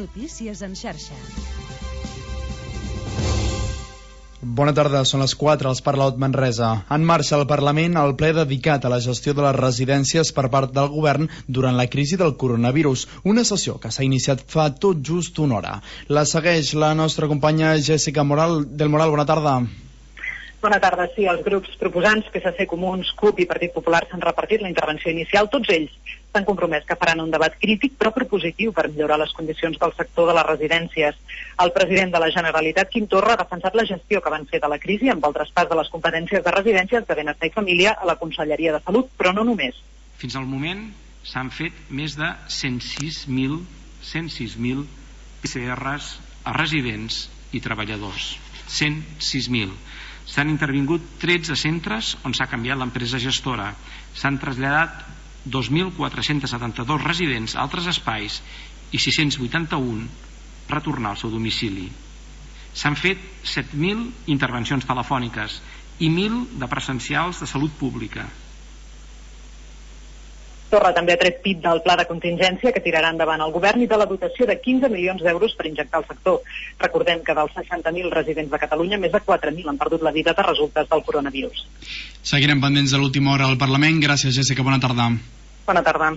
Notícies en xarxa. Bona tarda, són les 4, els parla Ot Manresa. En marxa al Parlament el ple dedicat a la gestió de les residències per part del govern durant la crisi del coronavirus, una sessió que s'ha iniciat fa tot just una hora. La segueix la nostra companya Jessica del Moral. Bona tarda. Bona tarda, sí. Els grups proposants, PSC, Comuns, CUP i Partit Popular, s'han repartit la intervenció inicial. Tots ells s'han compromès que faran un debat crític però propositiu per millorar les condicions del sector de les residències. El president de la Generalitat, Quim Torra, ha defensat la gestió que van fer de la crisi amb el traspàs de les competències de residències de benestar i família a la Conselleria de Salut, però no només. Fins al moment s'han fet més de 106.000 PCRs a residents i treballadors. 106.000. S'han intervingut 13 centres on s'ha canviat l'empresa gestora. S'han traslladat 2.472 residents a altres espais i 681 retornar al seu domicili. S'han fet 7.000 intervencions telefòniques i 1.000 de presencials de salut pública. Torra també ha tret pit del pla de contingència que tirarà endavant el govern i de la dotació de 15 milions d'euros per injectar el sector. Recordem que dels 60.000 residents de Catalunya, més de 4.000 han perdut la vida de resultes del coronavirus. Seguirem pendents de l'última hora al Parlament. Gràcies, Jessica. Bona tarda. Bona tarda.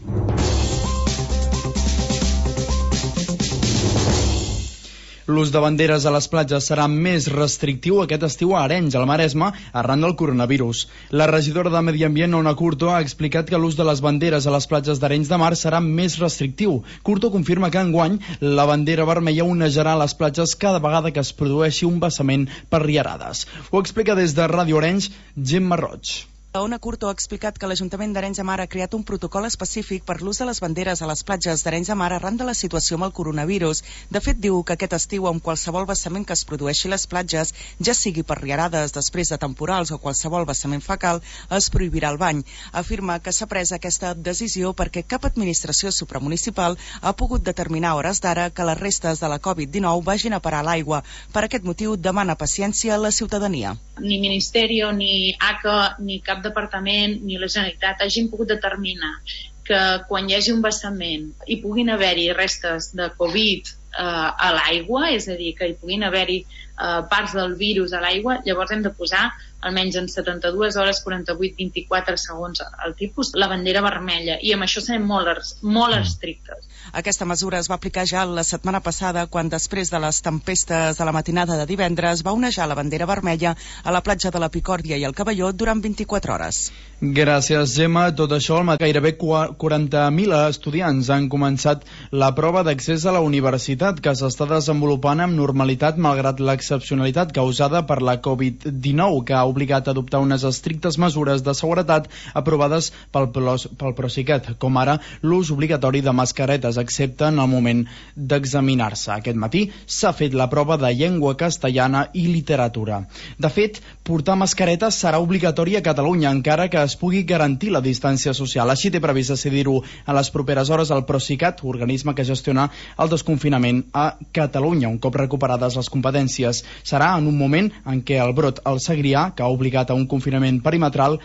L'ús de banderes a les platges serà més restrictiu aquest estiu a Arenys, al Maresme, arran del coronavirus. La regidora de Medi Ambient, Ona Curto, ha explicat que l'ús de les banderes a les platges d'Arenys de Mar serà més restrictiu. Curto confirma que enguany la bandera vermella onejarà a les platges cada vegada que es produeixi un vessament per riarades. Ho explica des de Ràdio Arenys, Gemma Roig. Ona Curto ha explicat que l'Ajuntament d'Arenys de Mar ha creat un protocol específic per l'ús de les banderes a les platges d'Arenys de Mar arran de la situació amb el coronavirus. De fet, diu que aquest estiu, amb qualsevol vessament que es produeixi a les platges, ja sigui per riarades després de temporals o qualsevol vessament fecal, es prohibirà el bany. Afirma que s'ha pres aquesta decisió perquè cap administració supramunicipal ha pogut determinar a hores d'ara que les restes de la Covid-19 vagin a parar a l'aigua. Per aquest motiu, demana paciència a la ciutadania. Ni Ministeri, ni ACA, ni cap departament ni la Generalitat hagin pogut determinar que quan hi hagi un vessament hi puguin haver-hi restes de Covid a l'aigua, és a dir, que hi puguin haver-hi parts del virus a l'aigua, llavors hem de posar almenys en 72 hores, 48, 24 segons el tipus, la bandera vermella, i amb això serem molt estrictes. Aquesta mesura es va aplicar ja la setmana passada, quan després de les tempestes de la matinada de divendres va onejar la bandera vermella a la platja de la Picòrdia i el Caballó durant 24 hores. Gràcies, Gemma. Tot això, gairebé 40.000 estudiants han començat la prova d'accés a la universitat, que s'està desenvolupant amb normalitat malgrat l'excepcionalitat causada per la Covid-19, que ha obligat a adoptar unes estrictes mesures de seguretat aprovades pel Procicat, com ara l'ús obligatori de mascaretes, excepte en el moment d'examinar-se. Aquest matí s'ha fet la prova de llengua castellana i literatura. De fet, portar mascaretes serà obligatori a Catalunya, encara que es pugui garantir la distància social. Així té previst decidir-ho a les properes hores el Procicat, organisme que gestiona el desconfinament a Catalunya, un cop recuperades les competències. Serà en un moment en què el brot al Segrià, que ha obligat a un confinament perimetral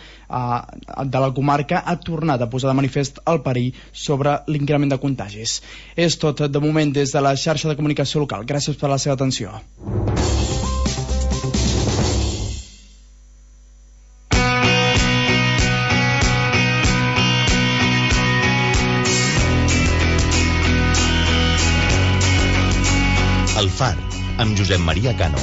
de la comarca, ha tornat a posar de manifest el perill sobre l'increment de contagis. És tot de moment des de la xarxa de comunicació local. Gràcies per la seva atenció. El Far, amb Josep Maria Cano.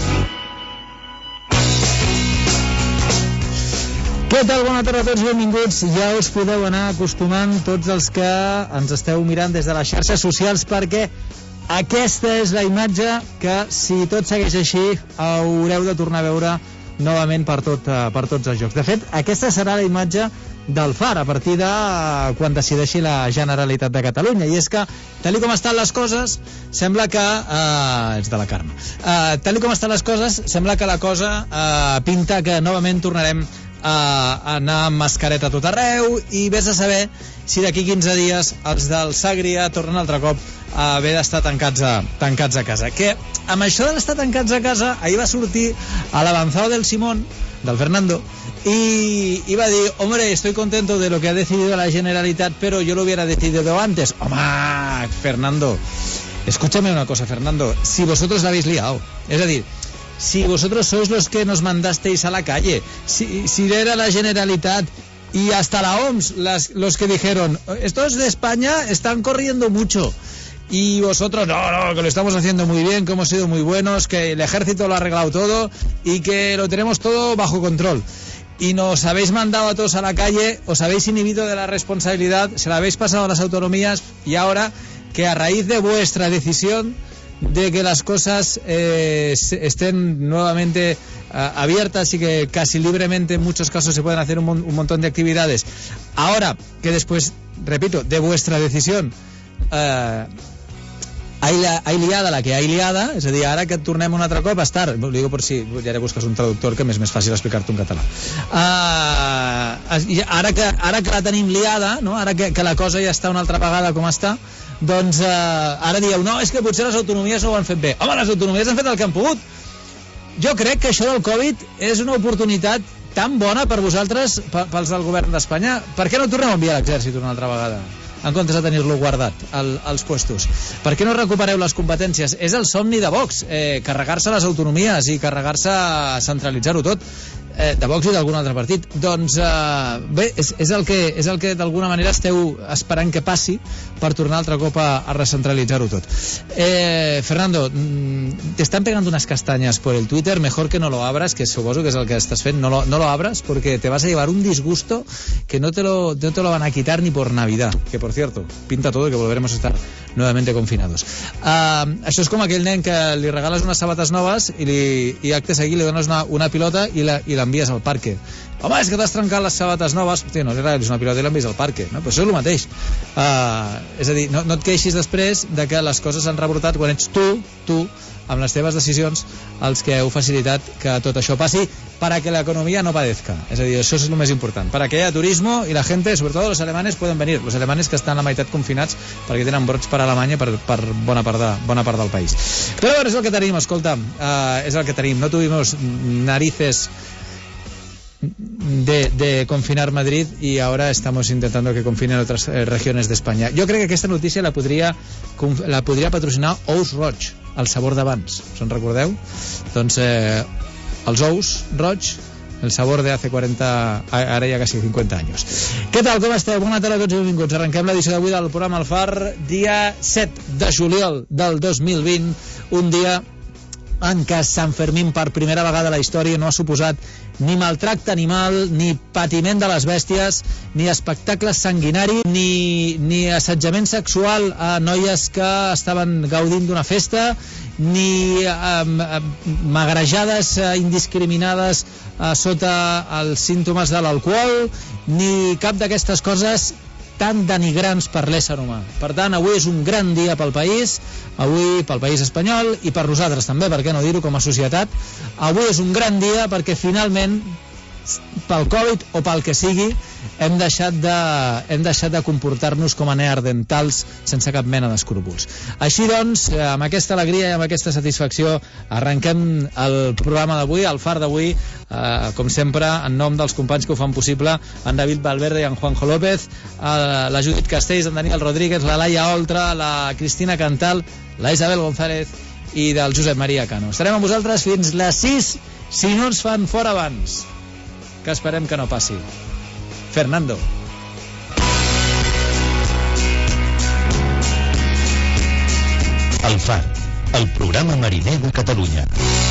Què tal? Bona tarda a tots, benvinguts. Ja us podeu anar acostumant tots els que ens esteu mirant des de les xarxes socials, perquè aquesta és la imatge que, si tot segueix així, haureu de tornar a veure novament per tots els jocs. De fet, aquesta serà la imatge del Far a partir de quan decideixi la Generalitat de Catalunya, i és que, tal com estan les coses, sembla que ets de la Carme, tal com estan les coses, sembla que la cosa pinta que novament tornarem a anar amb mascareta a tot arreu, i vés a saber si d'aquí 15 dies els del Segrià tornen altre cop a haver d'estar tancats a casa. Que amb això d'estar tancats a casa, ahir va sortir a l'avanzado del Simón, del Fernando, y va a decir, hombre, estoy contento de lo que ha decidido la Generalitat, pero yo lo hubiera decidido antes. Home, Fernando, Escúchame una cosa, Fernando, si vosotros la habéis liado, es decir, si vosotros sois los que nos mandasteis a la calle, si era la Generalitat y hasta la OMS los que dijeron, estos de España están corriendo mucho, y vosotros, no, que lo estamos haciendo muy bien, que hemos sido muy buenos, que el ejército lo ha arreglado todo y que lo tenemos todo bajo control, y nos habéis mandado a todos a la calle, os habéis inhibido de la responsabilidad, se la habéis pasado a las autonomías, y ahora que a raíz de vuestra decisión de que las cosas estén nuevamente abiertas y que casi libremente en muchos casos se pueden hacer un montón de actividades, ahora que después, repito, de vuestra decisión hay liada la que hay liada, és a dir, ara que et tornem un altre cop a estar, ho dic per si ja busques un traductor que m'és més fàcil explicar-te en català, ara que la tenim liada, no? Ara que la cosa ja està una altra vegada com està, doncs ara dieu, no, és que potser les autonomies no ho han fet bé. Home, les autonomies han fet el que han pogut. Jo crec que això del Covid és una oportunitat tan bona per vosaltres, pels del govern d'Espanya. Per què no tornem a enviar l'exèrcit una altra vegada, en comptes de tenir-lo guardat als puestos? Per què no recupereu les competències? És el somni de Vox, carregar-se les autonomies i carregar-se, centralitzar-ho tot, de Vox i d'algun altre partit. Doncs bé, és el que d'alguna manera esteu esperant que passi per tornar altre cop a recentralitzar-ho tot. Fernando, te están pegando unas castañas por el Twitter, mejor que no lo abras, que suposo que es el que estás fent, no lo abras porque te vas a llevar un disgusto que no te lo van a quitar ni por Navidad, que por cierto, pinta todo y que volveremos a estar nuevamente confinados. Això és com aquell nen que li regales unes sabates noves i acte seguit li dones una pilota i l'envies al parque. Home, és que t'has trencat les sabates noves. Hòstia, no li regalis una pilota i l'envies al parque, no? Però això és el mateix. És a dir, no et queixis després de que les coses han rebrotat quan ets tu, amb les teves decisions, els que heu facilitat que tot això passi para que la economía no padezca. Es decir, eso es lo más importante. Para que haya turismo y la gente, sobre todo los alemanes, pueden venir. Los alemanes que estan la meitat confinats perquè tenen brots per Alemanya per bona part del país. Però bueno, és el que tenim, escolta, és el que tenim. No tuvimos narices de confinar Madrid y ahora estamos intentando que confinen otras regiones de España. Yo creo que aquesta notícia la podria patrocinar Ous Roig, el sabor d'abans. Se'n recordeu? Doncs els ous roig, el sabor de hace 40, ara ja quasi 50 anys. Què tal, com esteu? Bona tarda a tots i benvinguts. Arrenquem l'edició d'avui del programa El Far, dia 7 de juliol del 2020, un dia en què Sant Fermín per primera vegada a la història no ha suposat ni maltracte animal, ni patiment de les bèsties, ni espectacle sanguinari, ni assetjament sexual a noies que estaven gaudint d'una festa, ni magrejades indiscriminades sota els símptomes de l'alcohol, ni cap d'aquestes coses tan denigrants per l'ésser humà. Per tant, avui és un gran dia pel país, avui pel país espanyol i per nosaltres també, per què no dir-ho, com a societat. Avui és un gran dia perquè finalment, pel Covid o pel que sigui, hem deixat de comportar-nos com a neandertals sense cap mena d'escrúpols. Així doncs, amb aquesta alegria i amb aquesta satisfacció, arrenquem el programa d'avui, el Far d'avui, com sempre, en nom dels companys que ho fan possible, en David Valverde i en Juanjo López, la Judit Castells, en Daniel Rodríguez, la Laia Oltra, la Cristina Cantal, la Isabel González i del Josep Maria Cano. Estarem amb vosaltres fins les 6, si no ens fan fora abans, que esperem que no passi. Fernando. El Far, el programa mariner de Catalunya.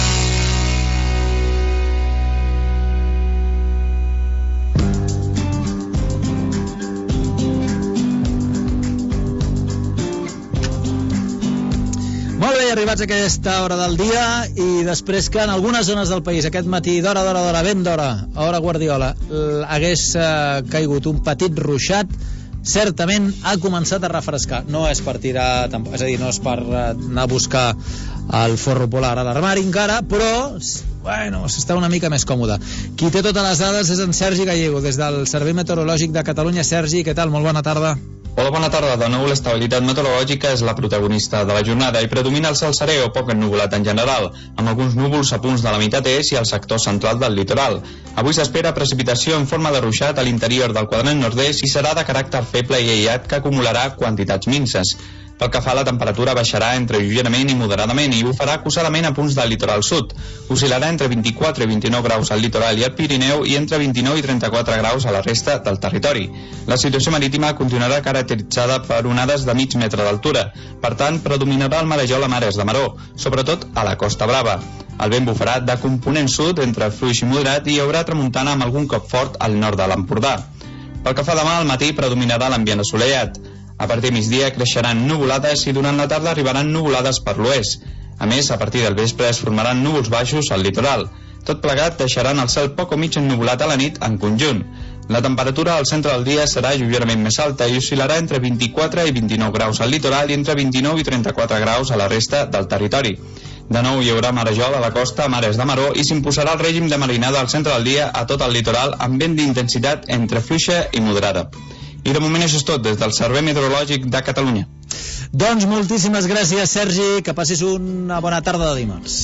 Molt bé, arribats a aquesta hora del dia i després que en algunes zones del país aquest matí d'hora, ben d'hora, a hora Guardiola, hagués caigut un petit ruixat, certament ha començat a refrescar. No és per tirar, és a dir, no és per anar a buscar el forro polar a l'armari encara, però bueno, s'està una mica més còmode. Qui té totes les dades és en Sergi Gallego, des del Servei Meteorològic de Catalunya. Sergi, què tal? Molt bona tarda. Hola, bona tarda. De nou, l'estabilitat meteorològica és la protagonista de la jornada i predomina el cel serè o poc ennuvolat en general, amb alguns núvols a punts de la meitat est i al sector central del litoral. Avui s'espera precipitació en forma de ruixat a l'interior del quadrant nord-est i serà de caràcter feble i aïllat que acumularà quantitats minses. Pel que fa a la temperatura, baixarà entre lleugerament i moderadament i bufarà acusadament a punts del litoral sud. Oscil·larà entre 24 i 29 graus al litoral i al Pirineu i entre 29 i 34 graus a la resta del territori. La situació marítima continuarà caracteritzada per onades de mig metre d'altura. Per tant, predominarà el marejol a mares de maró, sobretot a la Costa Brava. El vent bufarà de component sud entre fluix i moderat i hi haurà tramuntana amb algun cop fort al nord de l'Empordà. Pel que fa demà, al matí predominarà l'ambient assolellat. A partir de migdia creixeran nuvolades i durant la tarda arribaran nuvolades per l'oest. A més, a partir del vespre es formaran núvols baixos al litoral. Tot plegat deixaran el cel poc o mig ennuvolat a la nit en conjunt. La temperatura al centre del dia serà lleugerament més alta i oscil·larà entre 24 i 29 graus al litoral i entre 29 i 34 graus a la resta del territori. De nou hi haurà marejol a la costa a mares de maró i s'imposarà el règim de marinada al centre del dia a tot el litoral amb vent d'intensitat entre fluixa i moderada. I de moment això és tot des del Servei Meteorològic de Catalunya. Doncs moltíssimes gràcies, Sergi, que passis una bona tarda de dimarts.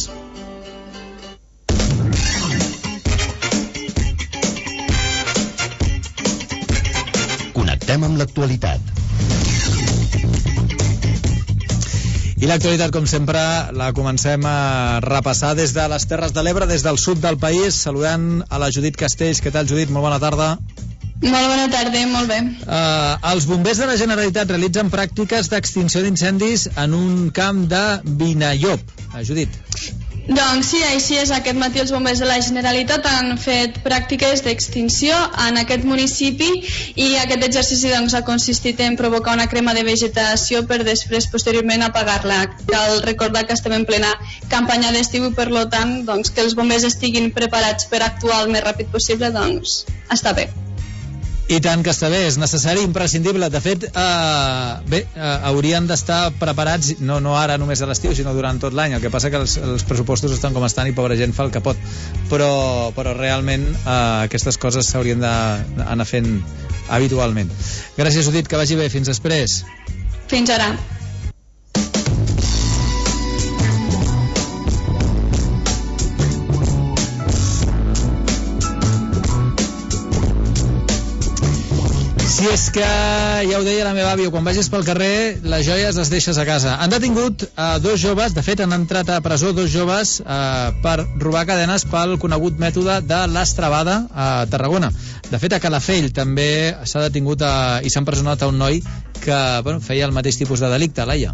Connectem amb l'actualitat. I l'actualitat, com sempre, la comencem a repassar des de les Terres de l'Ebre, des del sud del país, saludant a la Judit Castells. Què tal, Judit? Molt bona tarda. Molt bona tarda, molt bé. Els bombers de la Generalitat realitzen pràctiques d'extinció d'incendis en un camp de Vinallop. Judit. Doncs sí, així és. Aquest matí els bombers de la Generalitat han fet pràctiques d'extinció en aquest municipi i aquest exercici doncs, ha consistit en provocar una crema de vegetació per després posteriorment apagar-la. Cal recordar que estem en plena campanya d'estiu i per tant doncs, que els bombers estiguin preparats per actuar el més ràpid possible doncs està bé. I tant que està bé, és necessari, imprescindible. De fet, haurien d'estar preparats, no ara només a l'estiu, sinó durant tot l'any. El que passa que els pressupostos estan com estan i pobra gent fa el que pot. Però realment aquestes coses s'haurien d'anar fent habitualment. Gràcies, Judit, que vagi bé. Fins després. Fins ara. Si és que, ja ho deia la meva àvia, quan vagis pel carrer, les joies les deixes a casa. Han detingut dos joves, de fet han entrat a presó dos joves per robar cadenes pel conegut mètode de l'estrabada a Tarragona. De fet, a Calafell també s'ha detingut i s'ha empresonat a un noi que feia el mateix tipus de delicte, Laia.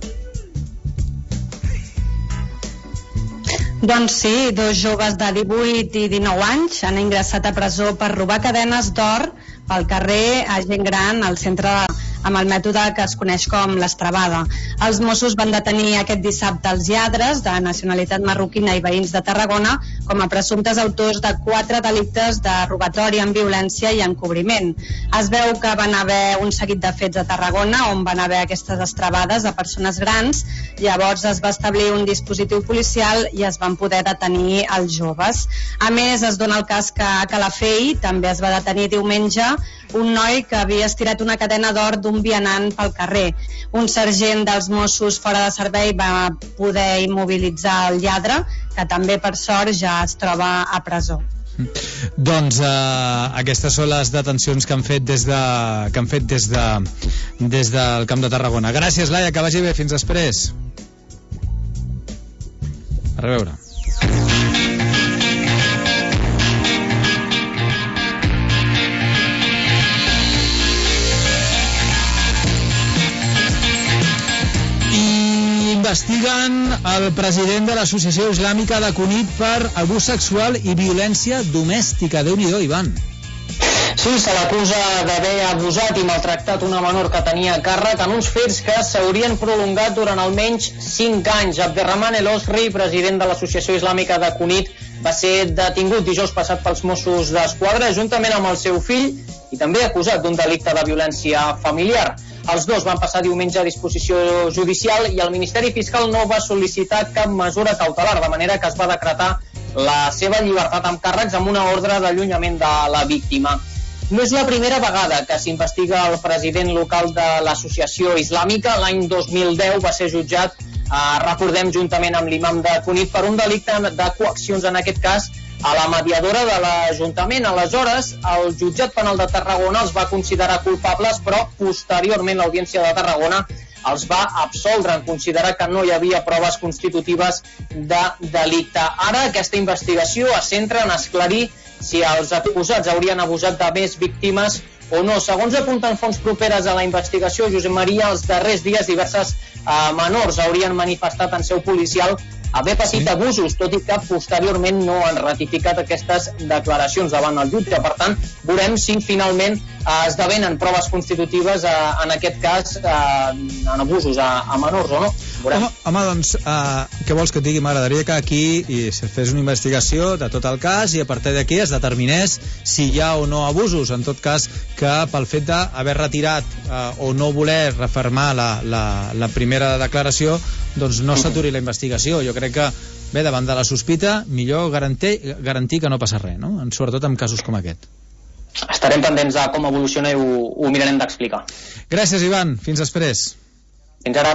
Doncs sí, dos joves de 18 i 19 anys han ingressat a presó per robar cadenes d'or pel carrer a gent gran al centre amb el mètode que es coneix com l'estrabada. Els Mossos van detenir aquest dissabte els lladres de nacionalitat marroquina i veïns de Tarragona com a presumptes autors de 4 delictes de robatori amb violència i encobriment. Es veu que van haver un seguit de fets a Tarragona on van haver aquestes estrabades de persones grans, llavors es va establir un dispositiu policial i es van poder detenir els joves. A més, es dona el cas que a Calafell també es va detenir diumenge un noi que havia estirat una cadena d'or d'un vianant pel carrer. Un sergent dels Mossos fora de servei va poder immobilitzar el lladre, que també per sort ja es troba a presó. Doncs aquestes són les detencions que han fet des del Camp de Tarragona. Gràcies, Laia, que vagi bé. Fins després. A reveure. Investiguen el president de l'Associació Islàmica de Cunit per abús sexual i violència domèstica. Déu-n'hi-do, Ivan. Sí, se l'acusa d'haver abusat i maltractat una menor que tenia a càrrec en uns fets que s'haurien prolongat durant almenys 5 anys. Abderrahman El Osri, president de l'Associació Islàmica de Cunit, va ser detingut dijous passat pels Mossos d'Esquadra juntament amb el seu fill i també acusat d'un delicte de violència familiar. Els dos van passar diumenge a disposició judicial i el Ministeri Fiscal no va sol·licitar cap mesura cautelar, de manera que es va decretar la seva llibertat amb càrrecs amb una ordre d'allunyament de la víctima. No és la primera vegada que s'investiga el president local de l'Associació Islàmica. L'any 2010 va ser jutjat, recordem, juntament amb l'imam de Cunit per un delicte de coaccions, en aquest cas a la mediadora de l'Ajuntament. Aleshores, el jutjat penal de Tarragona els va considerar culpables, però posteriorment l'Audiència de Tarragona els va absoldre en considerar que no hi havia proves constitutives de delicte. Ara aquesta investigació es centra en esclarir si els acusats haurien abusat de més víctimes o no. Segons apunten fonts properes a la investigació, Josep Maria, els darrers dies diverses menors haurien manifestat en seu policial haver patit abusos, tot i que posteriorment no han ratificat aquestes declaracions davant el jutge. Per tant, veurem si finalment esdevenen proves constitutives en aquest cas en abusos a menors o no. Home, doncs, què vols que et digui? M'agradaria que aquí se fes una investigació de tot el cas i a partir d'aquí es determinés si hi ha o no abusos. En tot cas, que pel fet d'haver retirat o no voler refermar la primera declaració, doncs no s'aturi la investigació. Jo crec que, bé, davant de la sospita, millor garantir que no passa res, no? Sobretot en casos com aquest. Estarem pendents de com evoluciona i ho mirarem d'explicar. Gràcies, Ivan. Fins després. Fins ara.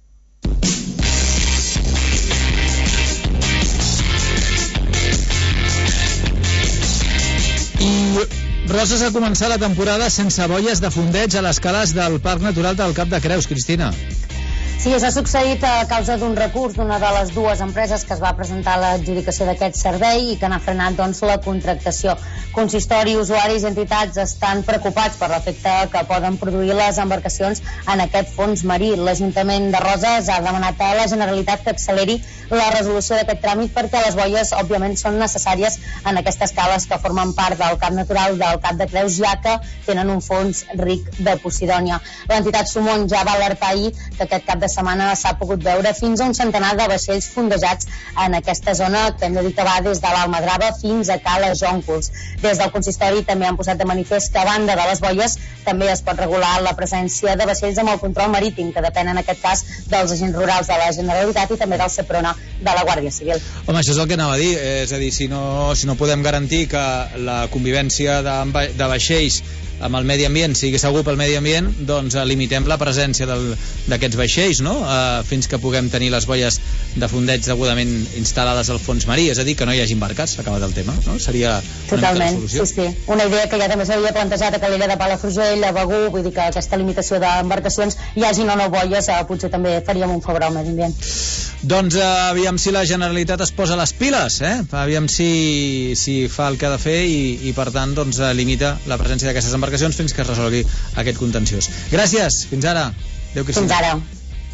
I Roses ha començat la temporada sense boies de fondeig a les cales del Parc Natural del Cap de Creus. Cristina. Sí, s'ha succeït a causa d'un recurs d'una de les dues empreses que es va presentar a l'adjudicació d'aquest servei i que n'ha frenat la contractació. Consistori, usuaris i entitats estan preocupats per l'efecte que poden produir les embarcacions en aquest fons marí. L'Ajuntament de Roses ha demanat a la Generalitat que acceleri la resolució d'aquest tràmit perquè les boies, òbviament, són necessàries en aquestes cales que formen part del Cap Natural del Cap de Creus, ja que tenen un fons ric de posidònia. L'entitat Sumont ja va alertar ahir que aquest cap de setmana s'ha pogut veure fins a un centenar de vaixells fondejats en aquesta zona que hem de dir que va des de l'Almadrava fins a Cala Jóncols. Des del consistori també han posat de manifest que a banda de les boies també es pot regular la presència de vaixells amb el control marítim, que depèn en aquest cas dels agents rurals de la Generalitat i també del Seprona de la Guàrdia Civil. Home, això és el que anava a dir, és a dir, si no podem garantir que la convivència de vaixells amb el medi ambient sigui segur pel medi ambient, doncs limitem la presència d'aquests vaixells, no? Fins que puguem tenir les boies de fondeig degudament instal·lades al fons marí, és a dir, que no hi hagi embarcats. S'ha acabat el tema, no? Seria totalment, sí. Una idea que ja també s'havia plantejat a Calella de Palafrugell, a Begur, vull dir que aquesta limitació d'embarcacions hi hagin o no boies, potser també faríem un favor al medi ambient. Doncs aviam si la Generalitat es posa les piles, aviam si fa el que ha de fer i per tant doncs limita la presència d'aquestes embarcacions fins que es resolgui aquest contenciós. Gràcies, fins ara. Adéu, Cristina. Fins ara.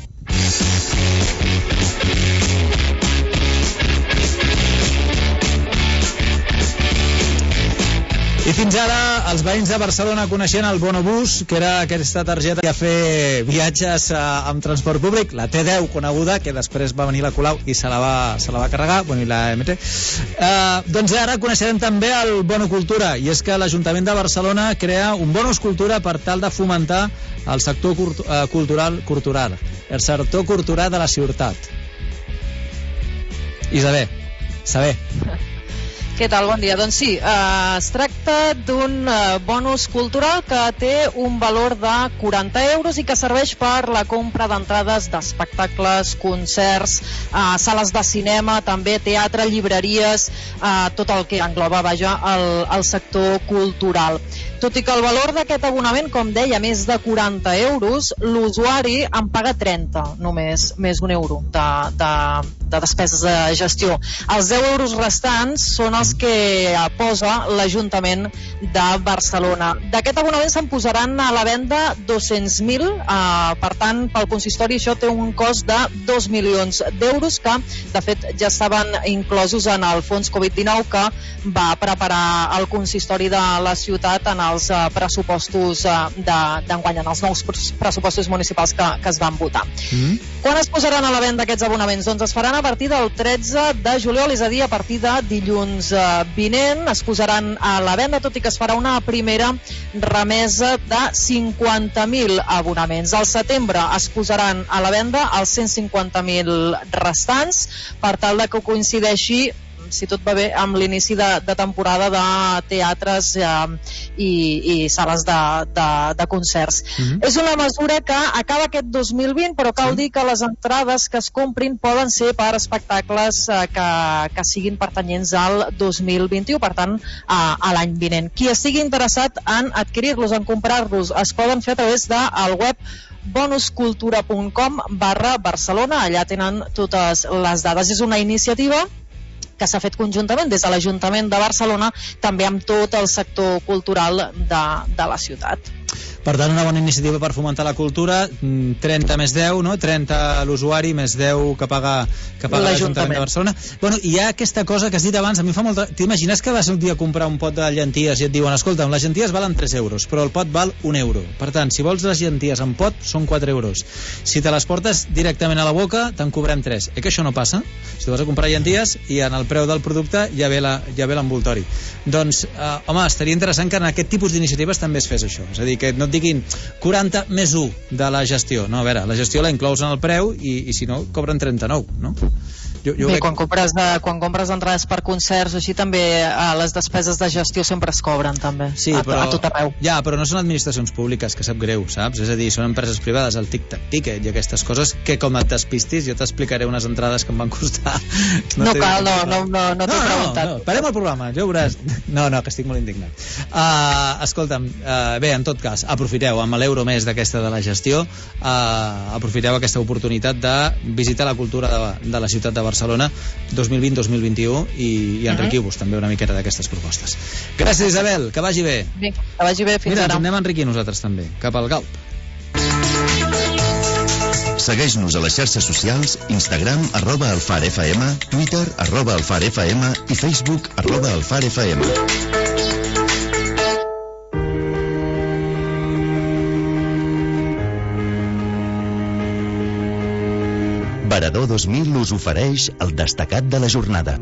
I fins ara els veïns de Barcelona coneixien el Bonobús, que era aquesta targeta que fer viatges amb transport públic, la T10 coneguda, que després va venir la Colau i se la va carregar, bueno, i la MT. Doncs ara coneixerem també el Bono Cultura, i és que l'Ajuntament de Barcelona crea un Bonus Cultura per tal de fomentar el sector cultural, el sector cultural de la ciutat. Isabel, saber. Què tal? Bon dia. Doncs sí, es tracta d'un bonus cultural que té un valor de 40 euros i que serveix per la compra d'entrades d'espectacles, concerts, sales de cinema, també teatre, llibreries, tot el que engloba, vaja, el sector cultural. Tot i que el valor d'aquest abonament, com deia, més de 40 euros, l'usuari en paga 30, només, més d'un euro de despeses de gestió. Els 10 euros restants són els que posa l'Ajuntament de Barcelona. D'aquest abonament se'n posaran a la venda 200.000, per tant, pel consistori això té un cost de 2 milions d'euros que, de fet, ja estaven inclosos en el fons Covid-19 que va preparar el consistori de la ciutat en els pressupostos d'enguany, en els nous pressupostos municipals que es van votar. Quan es posaran a la venda aquests abonaments? Doncs es faran a partir del 13 de juliol, és a dir, a partir de dilluns vinent. Es posaran a la venda, tot i que es farà una primera remesa de 50.000 abonaments. Al setembre es posaran a la venda els 150.000 restants per tal de que coincideixi, si tot va bé, amb l'inici de temporada de teatres i sales de concerts. És una mesura que acaba aquest 2020, però cal dir que les entrades que es comprin poden ser per espectacles que siguin pertanyents al 2021, per tant, a l'any vinent. Qui estigui interessat en adquirir-los, en comprar-los, es poden fer a través del web bonuscultura.com/Barcelona. Allà tenen totes les dades. És una iniciativa que s'ha fet conjuntament des de l'Ajuntament de Barcelona, també amb tot el sector cultural de la ciutat. Per tant, una bona iniciativa per fomentar la cultura. 30 més 10, no? 30 l'usuari més 10 que paga l'Ajuntament de Barcelona. Bueno, hi ha aquesta cosa que has dit abans, a mi fa molta... T'imagines que vas un dia a comprar un pot de llenties i et diuen, escolta, les llenties valen 3 euros, però el pot val 1 euro. Per tant, si vols les llenties en pot, són 4 euros. Si te les portes directament a la boca, te'n cobrem 3. Que això no passa? Si tu vas a comprar llenties i en el preu del producte ja ve l'envoltori. Doncs, home, estaria interessant que en aquest tipus d'iniciatives també es fes això. És a dir, que no et diguin 40 més 1 de la gestió. No, a veure, la gestió la inclous en el preu i si no, cobren 39, no? Bé, quan compres entrades per concerts així també les despeses de gestió sempre es cobren també, sí, a tot arreu. Ja, però no són administracions públiques, que sap greu, saps? És a dir, són empreses privades, el tic-tac-ticket i aquestes coses que com et despistis jo t'explicaré unes entrades que em van costar. No cal, no t'he preguntat. No, parem el programa, ja ho veuràs. No, que estic molt indignat. Escolta'm, bé, en tot cas, aprofiteu amb l'euro més d'aquesta de la gestió, aprofiteu aquesta oportunitat de visitar la cultura de la ciutat de Barcelona 2020-2021 i enriquiu-vos també una miqueta d'aquestes propostes. Gràcies, Isabel, que vagi bé. Bé, que vagi bé, fins ara. Mira, ens anem a enriquir nosaltres també, cap al Galp. Segueix-nos a les xarxes socials, Instagram @alfarfm, Twitter @alfarfm i Facebook @alfarfm. Varador 2000 us ofereix el destacat de la jornada.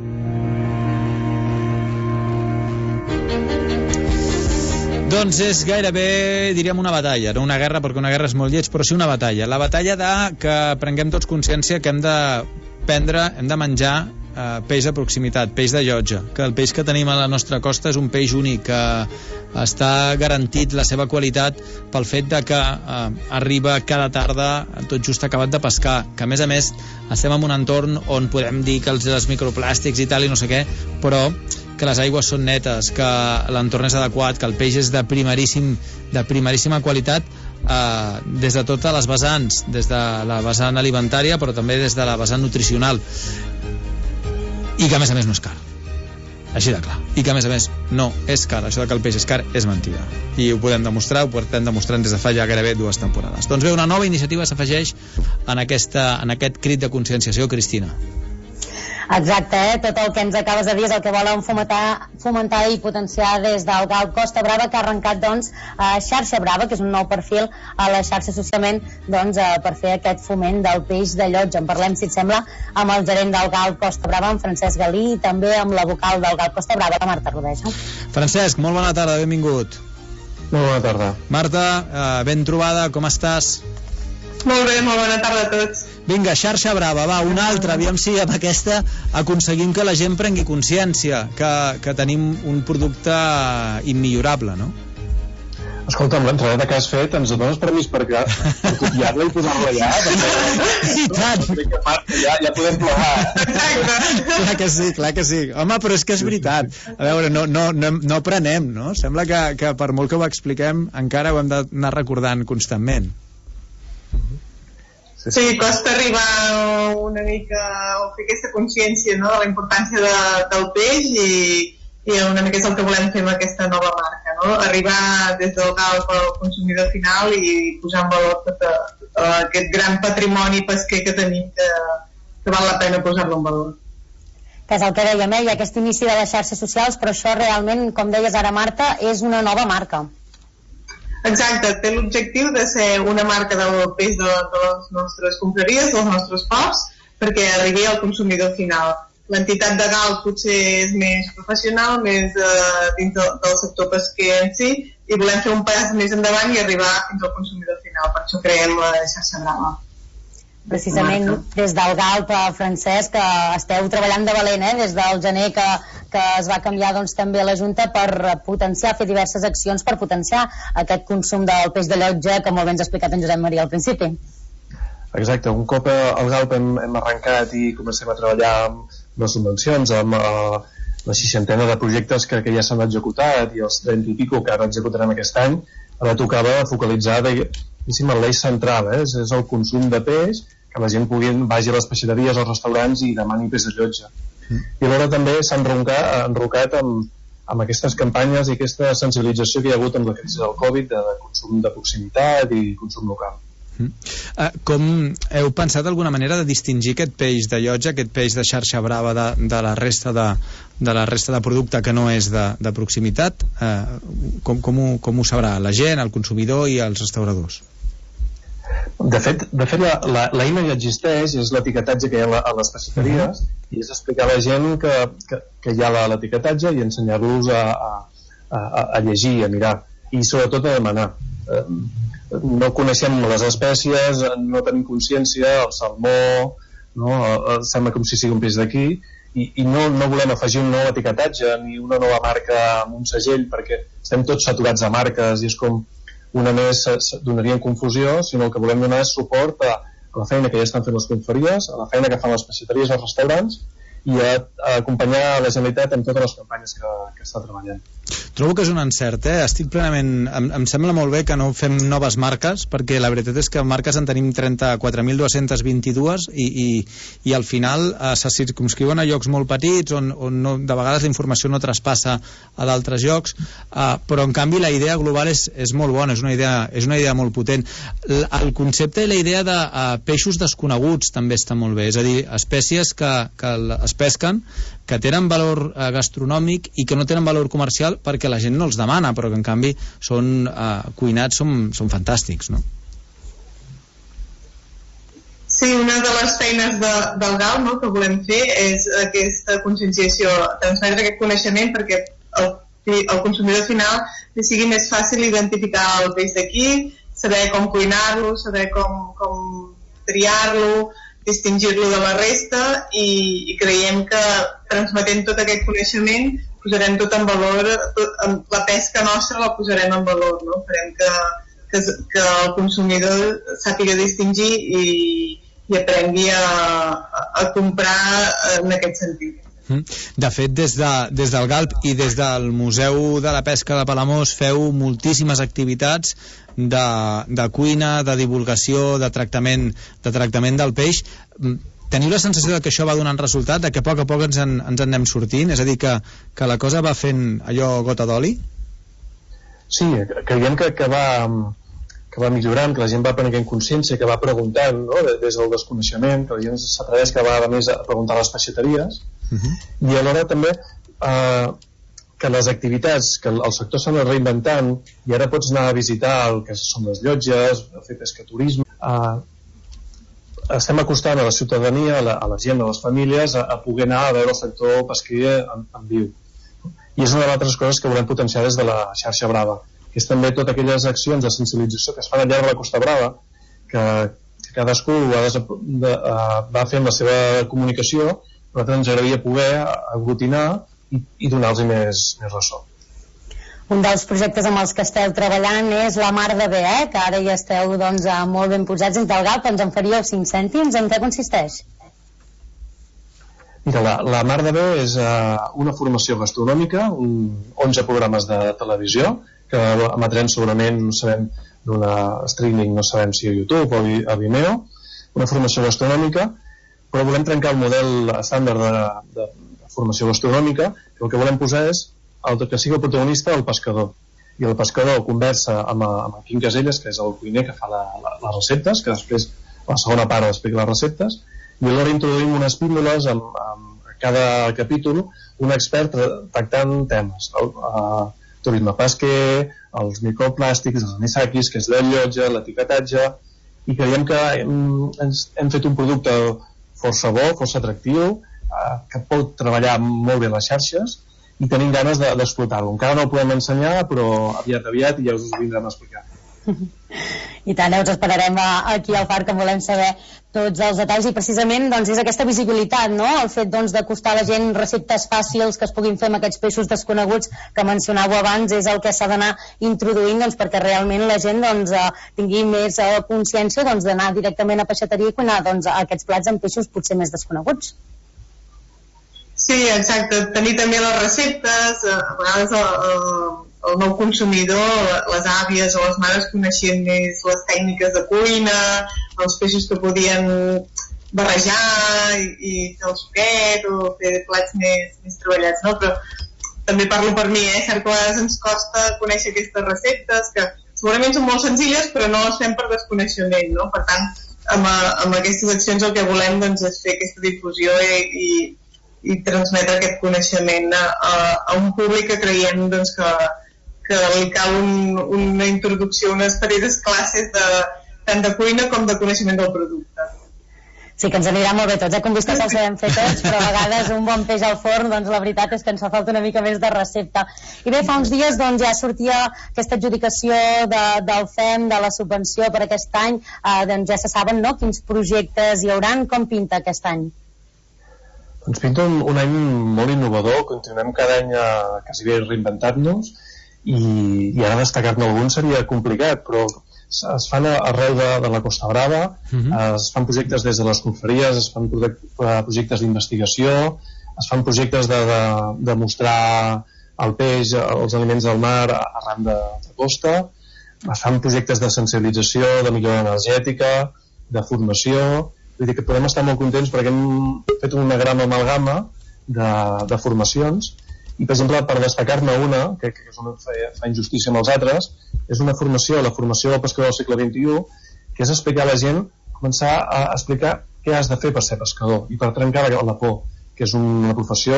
Doncs és gairebé, diríem, una batalla, no una guerra, perquè una guerra és molt lleig, però sí una batalla. La batalla de que prenguem tots consciència que hem de menjar peix de proximitat, peix de llotja, que el peix que tenim a la nostra costa és un peix únic, que està garantit la seva qualitat pel fet de que arriba cada tarda tot just acabat de pescar, que a més estem en un entorn on podem dir que els microplàstics i tal i no sé què, però que les aigües són netes, que l'entorn és adequat, que el peix és de primeríssima qualitat, des de totes les vessants, des de la vessant alimentària però també des de la vessant nutricional, i que a més no és car, així de clar, i que a més no és car. Això que el peix és car és mentida, i ho podem demostrar, ho portem demostrant des de fa ja gairebé 2 temporades. Doncs bé, una nova iniciativa s'afegeix en aquest crit de conscienciació, Cristina. Exacte, tot el que ens acabes de dir és el que volen fomentar i potenciar des del Galp Costa Brava, que ha arrencat Xarxa Brava, que és un nou perfil a la xarxa socialment per fer aquest foment del peix de llotja. En parlem, si et sembla, amb el gerent del Galp Costa Brava, en Francesc Galí, i també amb la vocal del Galp Costa Brava, la Marta Rodeja. Francesc, molt bona tarda, benvingut. Molt bona tarda. Marta, ben trobada, com estàs? Molt bé, molt bona tarda a tots. Vinga, Xarxa Brava, va, una altra, aviam si amb aquesta aconseguim que la gent prengui consciència que tenim un producte immillorable, no? Escolta'm, l'entradeta que has fet, ens dones permís per copiar-la i posar-la allà? I tant! Ja podem plegar. Clar que sí. Home, però és que és veritat. A veure, no aprenem, no? Sembla que per molt que ho expliquem encara ho hem d'anar recordant constantment. Sí, costa arribar una mica a fer aquesta consciència, no?, de la importància del peix i una mica és el que volem fer amb aquesta nova marca, no? Arribar des del Galp al consumidor final i posar en valor tot aquest gran patrimoni pesquer que tenim que val la pena posar-lo en valor. Que és el que dèiem, hi ha aquest inici de les xarxes socials, però això realment, com deies ara, Marta, és una nova marca. Exacte, té l'objectiu de ser una marca del peix de les nostres confraries, dels nostres ports, perquè arribi al consumidor final. L'entitat de Galp potser és més professional, més dins del sector pesquer en si, i volem fer un pas més endavant i arribar fins al consumidor final. Per això creem la xarxa Brava. Precisament des del Galp, Francesc, que esteu treballant de valent, des del gener que es va canviar també la Junta per potenciar, fer diverses accions per potenciar aquest consum del peix de llotja, que molt bé ens ha explicat en Josep Maria al principi. Exacte, un cop al Galp hem arrencat i comencem a treballar amb les subvencions, amb la 60ena de projectes que ja s'han executat i els 30 i pico que ara executarem aquest any, ara tocava focalitzar l'eix central, és el consum de peix, que la gent vagi a les peixateries, als restaurants i demani peix de llotja. I alhora també s'ha enrocat amb aquestes campanyes i aquesta sensibilització que hi ha hagut amb la crisi del Covid de consum de proximitat i consum local. Com heu pensat d'alguna manera de distingir aquest peix de llotja, aquest peix de xarxa brava de la resta de producte que no és de proximitat? Com ho sabrà la gent, el consumidor i els restauradors? De fet l'eina ja existeix, és l'etiquetatge que hi ha a les peixateries, i és explicar a la gent que hi ha l'etiquetatge i ensenyar-los a llegir, a mirar, i sobretot a demanar. No coneixem les espècies, no tenim consciència, el salmó, sembla com si sigui un peix d'aquí, i no volem afegir un nou etiquetatge ni una nova marca amb un segell, perquè estem tots saturats de marques i és com una més donaria confusió, sinó el que volem donar és suport a la feina que ja estan fent les confraries, a la feina que fan les peixateries i els restaurants, i a acompanyar la Generalitat en totes les campanyes que està treballant. Trobo que és un encert, estic plenament... Em sembla molt bé que no fem noves marques, perquè la veritat és que marques en tenim 34.222 i al final se circumscriuen a llocs molt petits on no, de vegades la informació no traspassa a d'altres llocs, però en canvi la idea global és molt bona, és una idea molt potent. El concepte i la idea de peixos desconeguts també està molt bé, és a dir, espècies que es pesquen, que tenen valor gastronòmic i que no tenen valor comercial perquè la gent no els demana, però que en canvi són cuinats, són fantàstics, no? Sí, una de les feines del GAL, no, que volem fer és aquesta conscienciació, transmetre aquest coneixement perquè el consumidor final li sigui més fàcil identificar el peix d'aquí, saber com cuinar-lo, saber com triar-lo, distingir-lo de la resta, i creiem que transmetent tot aquest coneixement posarem tot en valor, la pesca nostra la posarem en valor, no? Farem que el consumidor sàpiga distingir i aprengui a comprar en aquest sentit. De fet, des del GALP i des del Museu de la Pesca de Palamós feu moltíssimes activitats de cuina, de divulgació, de tractament del peix. Teniu la sensació que això va donant resultat, que a poc ens en anem sortint? És a dir, que la cosa va fent allò gota d'oli? Sí, creiem que va millorant, que la gent va prenent consciència, que va preguntant, no? Des del desconeixement, que la gent s'atreveix cada vegada més a preguntar a les peixateries, i alhora també que les activitats, que el sector s'ha anat reinventant, i ara pots anar a visitar el que són les llotges, a fer pescaturisme, estem acostant a la ciutadania, a la gent, a les famílies, a poder anar a veure el sector pesquer en viu. I és una de les altres coses que volem potenciar des de la xarxa Brava, que és també totes aquelles accions de sensibilització que es fan al llarg de la Costa Brava, que cadascú va fent la seva comunicació. Nosaltres ens agradaria poder aglutinar i donar-los més ressò. Un dels projectes amb els que esteu treballant és la Mar de Bé, que ara ja esteu molt ben posats dins del GALP. Ens en faríeu 5 cèntims. En què consisteix? Mira, la Mar de Bé és una formació gastronòmica, 11 programes de televisió, que emetrem segurament, no sabem, d'una streaming, no sabem si a YouTube o a Vimeo, una formació gastronòmica, però volem trencar el model estàndard de formació gastronòmica, que el que volem posar és que sigui el protagonista el pescador, i el pescador conversa amb en Quim Caselles, que és el cuiner que fa les receptes, que després a la segona part explica les receptes, i alhora introduïm unes píndoles a cada capítol, un expert tractant temes, turisme pesquer, els microplàstics, els anisakis, que és la llotja, l'etiquetatge, i creiem que hem fet un producte força bo, força atractiu, que pot treballar molt bé les xarxes, i tenim ganes d'explotar-lo. Encara no el podem ensenyar, però aviat i ja us ho vindrem a explicar. I tant, us esperarem aquí al FAR, que volem saber tots els detalls, i precisament és aquesta visibilitat, no? El fet d'acostar a la gent receptes fàcils que es puguin fer amb aquests peixos desconeguts que mencionàveu abans, és el que s'ha d'anar introduint perquè realment la gent tingui més consciència d'anar directament a peixateria i cuinar aquests plats amb peixos potser més desconeguts. Sí, exacte, tenir també les receptes, a vegades el nou consumidor, les àvies o les mares coneixien més les tècniques de cuina, els peixos que podien barrejar i fer el suquet o fer plats més treballats, no? Però també parlo per mi, cert que a vegades ens costa conèixer aquestes receptes que segurament són molt senzilles però no les fem per desconeixement, no? Per tant, amb aquestes accions el que volem doncs, és fer aquesta difusió i transmetre aquest coneixement a un públic que creiem doncs, que li cal una introducció, unes petites classes tant de cuina com de coneixement del producte. Sí, que ens anirà molt bé tots, com vist que se'ls sabem fer tots, però a vegades un bon peix al forn, doncs la veritat és que ens fa falta una mica més de recepta. I bé, fa uns dies doncs, ja sortia aquesta adjudicació del FEM, de la subvenció per aquest any, doncs ja se saben, no?, quins projectes hi hauran, com pinta aquest any? Doncs pinta un any molt innovador, continuem cada any quasi bé reinventant-nos i ara destacar-ne algun seria complicat, però es fan arreu de la Costa Brava, es fan projectes des de les confraries, es fan projectes d'investigació, es fan projectes de mostrar el peix, els aliments del mar arran de costa, es fan projectes de sensibilització, de millora energètica, de formació. Vull dir que podem estar molt contents perquè hem fet una gran amalgama de formacions. I, per exemple, per destacar-ne una, que és una fa injustícia amb els altres, és una formació, la formació del pescador del segle XXI, que és explicar a la gent, començar a explicar què has de fer per ser pescador i per trencar la por, que és una professió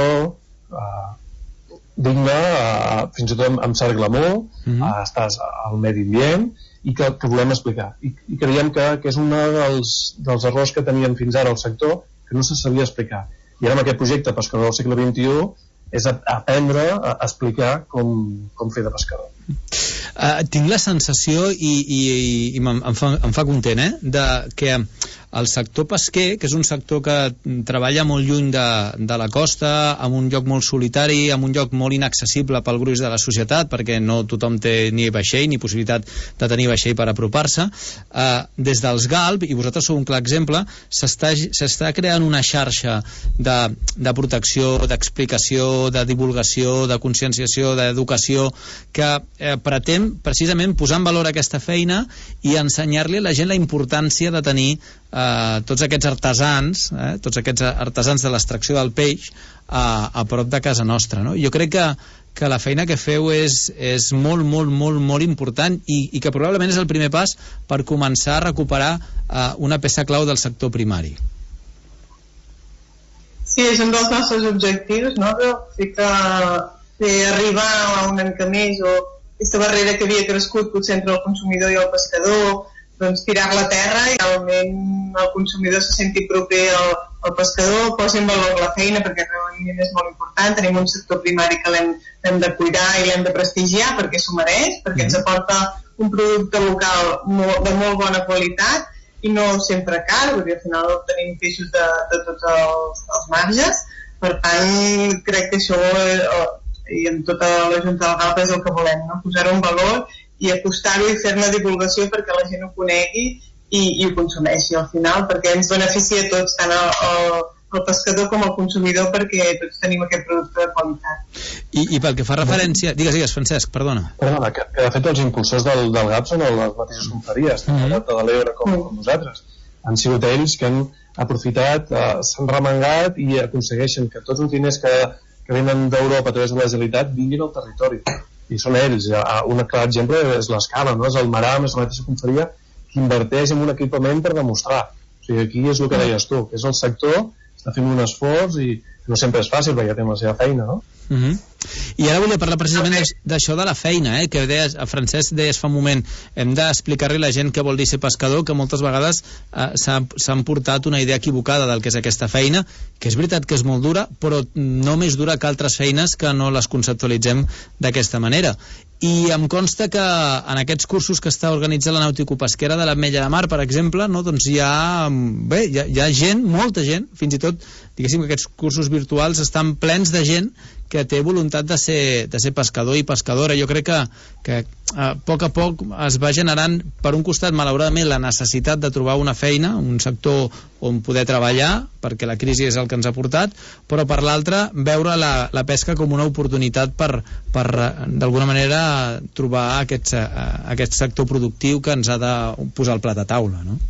digna, fins i tot amb cert glamour, estàs al medi ambient i que volem explicar. I creiem que és un dels errors que tenien fins ara el sector, que no se sabia explicar. I ara amb aquest projecte Pescador del segle XXI és aprendre a explicar com fer de pescador. Tinc la sensació i em fa content de que el sector pesquer, que és un sector que treballa molt lluny de la costa, en un lloc molt solitari, en un lloc molt inaccessible pel gruix de la societat, perquè no tothom té ni vaixell ni possibilitat de tenir vaixell per apropar-se, des dels GALB, i vosaltres sou un clar exemple, s'està creant una xarxa de protecció, d'explicació, de divulgació, de conscienciació, d'educació, que pretén precisament posar en valor aquesta feina i ensenyar-li a la gent la importància de tenir tots aquests artesans de l'extracció del peix a prop de casa nostra, no? Jo crec que la feina que feu és molt, molt, molt, molt important i que probablement és el primer pas per començar a recuperar una peça clau del sector primari. Sí, és un dels nostres objectius, no? Fer arribar a una mica més o aquesta barrera que havia crescut potser entre el consumidor i el pescador, doncs tirar-la a terra i realment el consumidor se senti proper al pescador, posi en valor la feina perquè realment és molt important. Tenim un sector primari que l'hem de cuidar i l'hem de prestigiar perquè s'ho mereix, perquè ens aporta un producte local de molt bona qualitat i no sempre car, perquè al final tenim peixos de tots els marges. Per tant, crec que això i amb tota la Junta del GALB és el que volem, no? Posar-ho en valor i acostar-ho i fer-ne divulgació perquè la gent ho conegui i ho consumeixi al final, perquè ens beneficia a tots, tant el pescador com el consumidor, perquè tots tenim aquest producte de qualitat. I pel que fa referència... Digues, Francesc, perdona. Perdona, que de fet els impulsors del GALB són les mateixes confraries, tant de l'Ebre com nosaltres. Han sigut ells que han aprofitat, s'han remengat i aconsegueixen que tots els diners que venen d'Europa a través de la Generalitat vinguin al territori. I són ells. Un clar exemple és l'Escala, no? És el Maram, és la mateixa confraria que inverteix en un equipament per demostrar. O sigui, aquí és el que deies tu, que és el sector, està fent un esforç i no sempre és fàcil perquè ja té la seva feina, no? I ara volia parlar precisament d'això de la feina, que deies, Francesc deies fa un moment, hem d'explicar-li a la gent què vol dir ser pescador, que moltes vegades s'han portat una idea equivocada del que és aquesta feina, que és veritat que és molt dura, però no més dura que altres feines que no les conceptualitzem d'aquesta manera. I em consta que en aquests cursos que està organitzant la Nàutico-Pesquera de l'Ametlla de Mar, per exemple, no, doncs hi ha gent, molta gent, fins i tot, diguéssim que aquests cursos virtuals estan plens de gent que té voluntat de ser pescador i pescadora. Jo crec que a poc es va generant, per un costat, malauradament, la necessitat de trobar una feina, un sector on poder treballar, perquè la crisi és el que ens ha portat, però per l'altre, veure la pesca com una oportunitat per d'alguna manera trobar aquest sector productiu que ens ha de posar el plat a taula, no?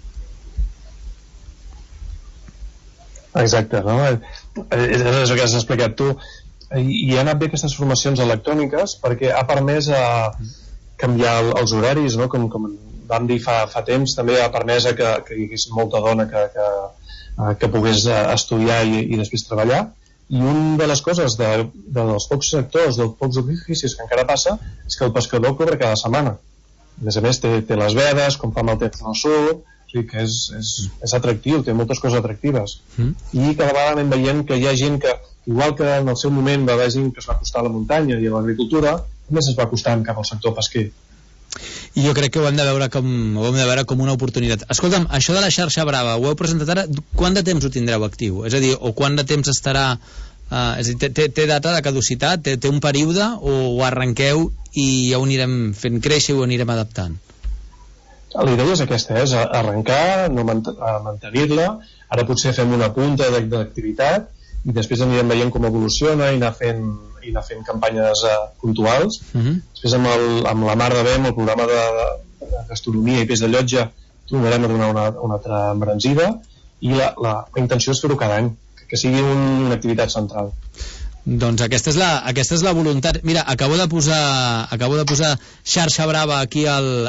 Exacte, no? És el que has explicat tu. I han anat bé aquestes formacions electròniques perquè ha permès canviar els horaris, no? Com vam dir fa temps, també ha permès que hi hagués molta dona que pogués estudiar i després treballar. I una de les coses dels pocs sectors, dels pocs oficis que encara passa, és que el pescador cobra cada setmana. A més, té les vedes, com fa amb el temps al sud, que és atractiu, té moltes coses atractives. I cada vegada anem veient que hi ha gent que, igual que en el seu moment va haver gent que es va acostar a la muntanya i a l'agricultura, també es va acostant cap al sector pesquer. I jo crec que ho hem de veure com una oportunitat. Escolta'm, això de la xarxa Brava, ho heu presentat ara, quant de temps ho tindreu actiu? És a dir, o quant de temps estarà... és a dir, té data de caducitat, té un període, o ho arrenqueu i ja ho anirem fent créixer i ho anirem adaptant? La idea és aquesta, és arrencar, mantenir-la, ara potser fem una punta d'activitat i després anirem veient com evoluciona i anar fent campanyes puntuals. Després amb la Mar de Vem, el programa de gastronomia i peix de llotja, tornarem a donar una altra embranzida i la intenció és fer-ho cada any, que sigui una activitat central. Doncs aquesta és la voluntat. Mira, acabo de posar xarxa Brava aquí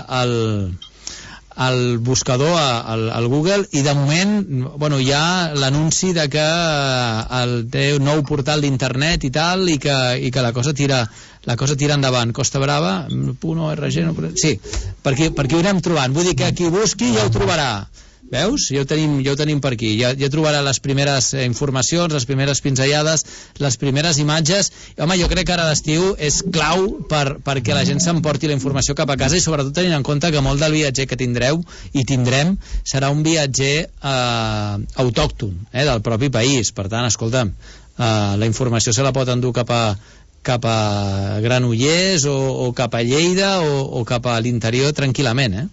al buscador, al Google, i de moment hi ha l'anunci de que té un nou portal d'internet i tal, i que la cosa tira endavant. Costa Brava .org, sí, per aquí ho anem trobant, vull dir que qui busqui ja ho trobarà. Veus? Ja ho tenim per aquí. Ja trobarà les primeres informacions, les primeres pinzellades, les primeres imatges. Home, jo crec que ara l'estiu és clau perquè la gent s'emporti la informació cap a casa, i sobretot tenint en compte que molt del viatger que tindreu i tindrem serà un viatger autòcton, del propi país. Per tant, escolta'm, la informació se la pot endur cap a Granollers o cap a Lleida o cap a l'interior tranquil·lament,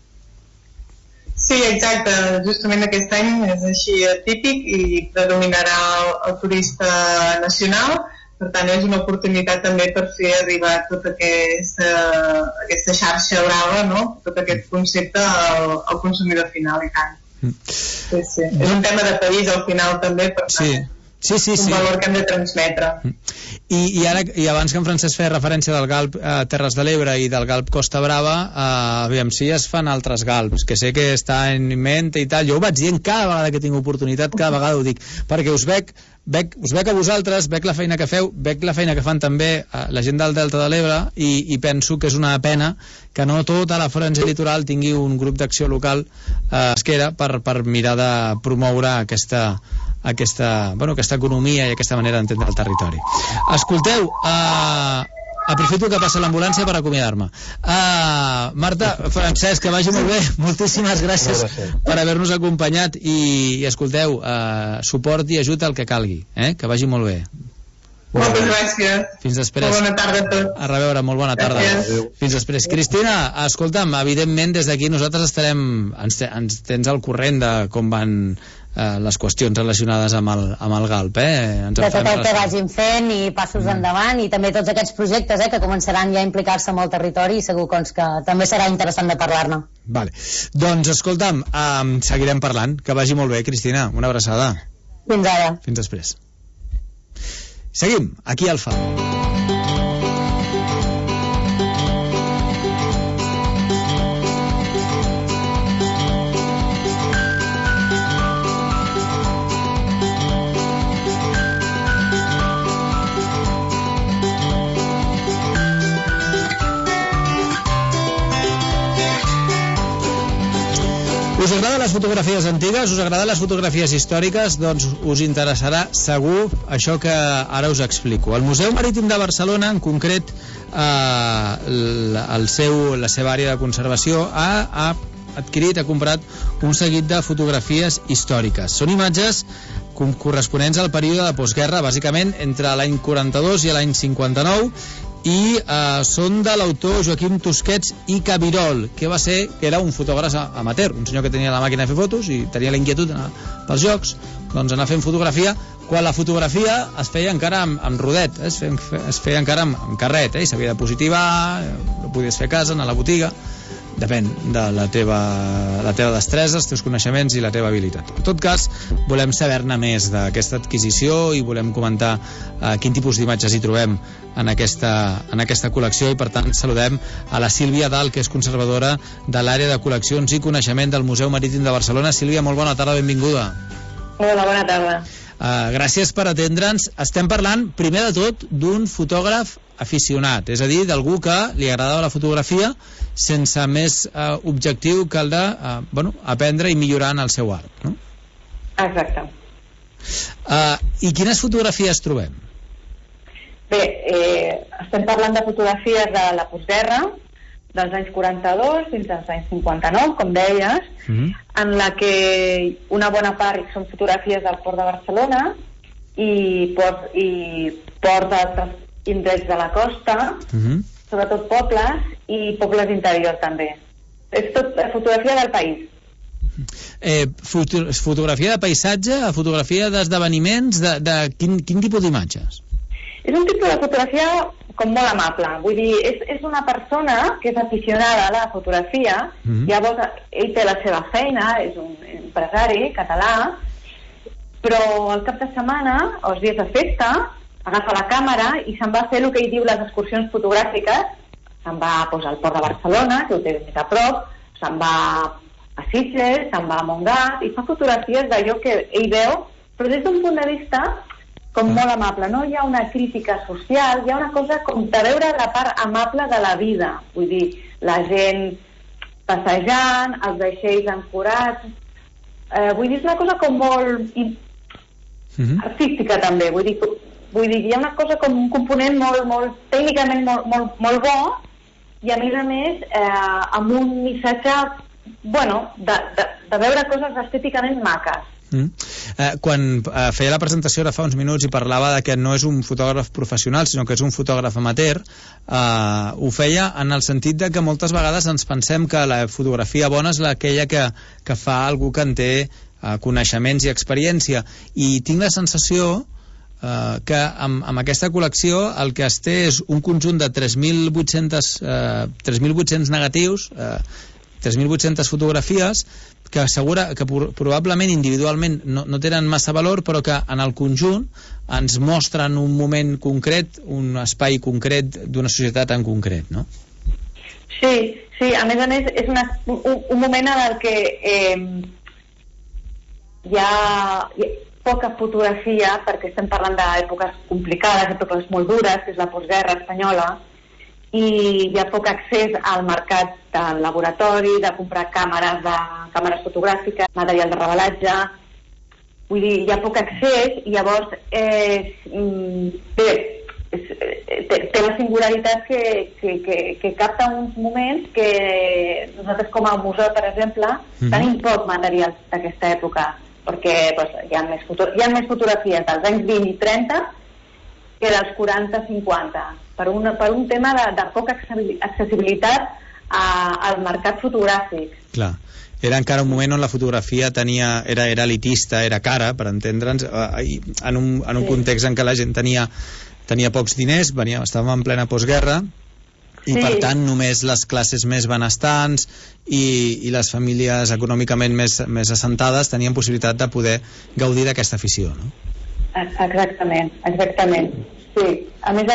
Sí, exacte. Justament aquest any és així típic i predominarà el turista nacional. Per tant, és una oportunitat també per fer arribar tota aquesta xarxa Brava, no? Tot aquest concepte al consumidor final, i tant. Sí. És un tema de país al final també, per tant. Sí. Un valor que hem de transmetre. I abans que en Francesc feia referència del Galp Terres de l'Ebre i del Galp Costa Brava, aviam si es fan altres galps, que sé que està en mente i tal. Jo ho vaig dient cada vegada que tinc oportunitat, cada vegada ho dic, perquè us veig a vosaltres, veig la feina que feu, veig la feina que fan també la gent del Delta de l'Ebre, i penso que és una pena que no tota la franja litoral tingui un grup d'acció local pesquera per mirar de promoure aquesta economia i aquesta manera d'entendre el territori. Escolteu, aprofito que passa l'ambulància per acomiadar-me. Marta, Francesc, que vagi molt bé, moltíssimes gràcies per haver-nos acompanyat, i escolteu, suport i ajut al que calgui, que vagi molt bé. Moltes gràcies. Fins després. Molt bona tarda a tots. A reveure, molt bona tarda. Fins després. Cristina, escolta'm, evidentment des d'aquí nosaltres ens tens al corrent de com van les qüestions relacionades amb el Galp, de tot el que vagin fent i passos endavant, i també tots aquests projectes que començaran ja a implicar-se amb el territori, i segur que també serà interessant de parlar-ne. Vale. Doncs escolta'm, seguirem parlant. Que vagi molt bé, Cristina, una abraçada. Fins ara. Fins després. Seguim, aquí al Alfa. Us agraden les fotografies antigues? Us agraden les fotografies històriques? Doncs us interessarà segur això que ara us explico. El Museu Marítim de Barcelona, en concret la seva àrea de conservació, ha comprat un seguit de fotografies històriques. Són imatges corresponents al període de postguerra, bàsicament entre l'any 42 i l'any 59, i són de l'autor Joaquim Tusquets i Cabirol, que era un fotògraf amateur, un senyor que tenia la màquina de fer fotos i tenia la inquietud pels jocs, doncs anar fent fotografia, quan la fotografia es feia encara amb rodet, es feia encara amb carret, i s'havia de positivar, ho podies fer a casa, anar a la botiga. Depèn de la teva destresa, els teus coneixements i la teva habilitat. En tot cas, volem saber-ne més d'aquesta adquisició i volem comentar quin tipus d'imatges hi trobem en aquesta col·lecció, i per tant saludem a la Sílvia Dalt, que és conservadora de l'àrea de col·leccions i coneixement del Museu Marítim de Barcelona. Sílvia, molt bona tarda, benvinguda. Hola, bona tarda. Gràcies per atendre'ns. Estem parlant, primer de tot, d'un fotògraf aficionat, és a dir, d'algú que li agradava la fotografia sense més objectiu que el de aprendre i millorar en el seu art, no? Exacte. I quines fotografies trobem? Bé, estem parlant de fotografies de la postguerra, dels anys 42 fins als anys 59, com deies, en la que una bona part són fotografies del Port de Barcelona i ports d'altres indrets de la costa, sobretot pobles i pobles interiors també. És tot fotografia del país. Fotografia de paisatge, fotografia d'esdeveniments, de quin tipus d'imatges? És un tipus de fotografia com molt amable, vull dir, és una persona que és aficionada a la fotografia, llavors ell té la seva feina, és un empresari català, però al cap de setmana, o els dies de festa, agafa la càmera i se'n va a fer el que ell diu les excursions fotogràfiques, se'n va al Port de Barcelona, que ho té més a prop, se'n va a Sitges, se'n va a Montgat, i fa fotografies d'allò que ell veu, però des d'un punt de vista com molt amable, no hi ha una crítica social, hi ha una cosa com de veure la part amable de la vida, vull dir, la gent passejant, els vaixells ancorats, vull dir, és una cosa com molt artística també, vull dir, hi ha una cosa com un component molt tècnicament molt bo, i a més amb un missatge, de veure coses estèticament maques. Quan feia la presentació ara fa uns minuts i parlava de que no és un fotògraf professional sinó que és un fotògraf amateur, ho feia en el sentit de que moltes vegades ens pensem que la fotografia bona és aquella que fa algú que en té coneixements i experiència, i tinc la sensació que amb aquesta col·lecció el que es té és un conjunt de 3.800 negatius, 3.800 fotografies que probablement individualment no tenen massa valor, però que en el conjunt ens mostren un moment concret, un espai concret d'una societat en concret, no? Sí, a més és un moment en el que hi ha poca fotografia, perquè estem parlant d'èpoques complicades, èpoques molt dures, que és la postguerra espanyola, i hi ha poc accés al mercat del laboratori, de comprar càmeres fotogràfiques, material de revelatge, vull dir, hi ha poc accés, i llavors té la singularitat que capta uns moments que nosaltres com a museu, per exemple, tenim poc material d'aquesta època, perquè hi ha més fotografies dels anys 20 i 30 que dels 40-50, per un tema de poca accessibilitat al mercat fotogràfic. Clar, era encara un moment on la fotografia era elitista, era cara, per entendre'ns, en un context en què la gent tenia pocs diners, estàvem en plena postguerra, i per tant només les classes més benestants i les famílies econòmicament més assentades tenien possibilitat de poder gaudir d'aquesta afició, no? Exactament. Sí. A més,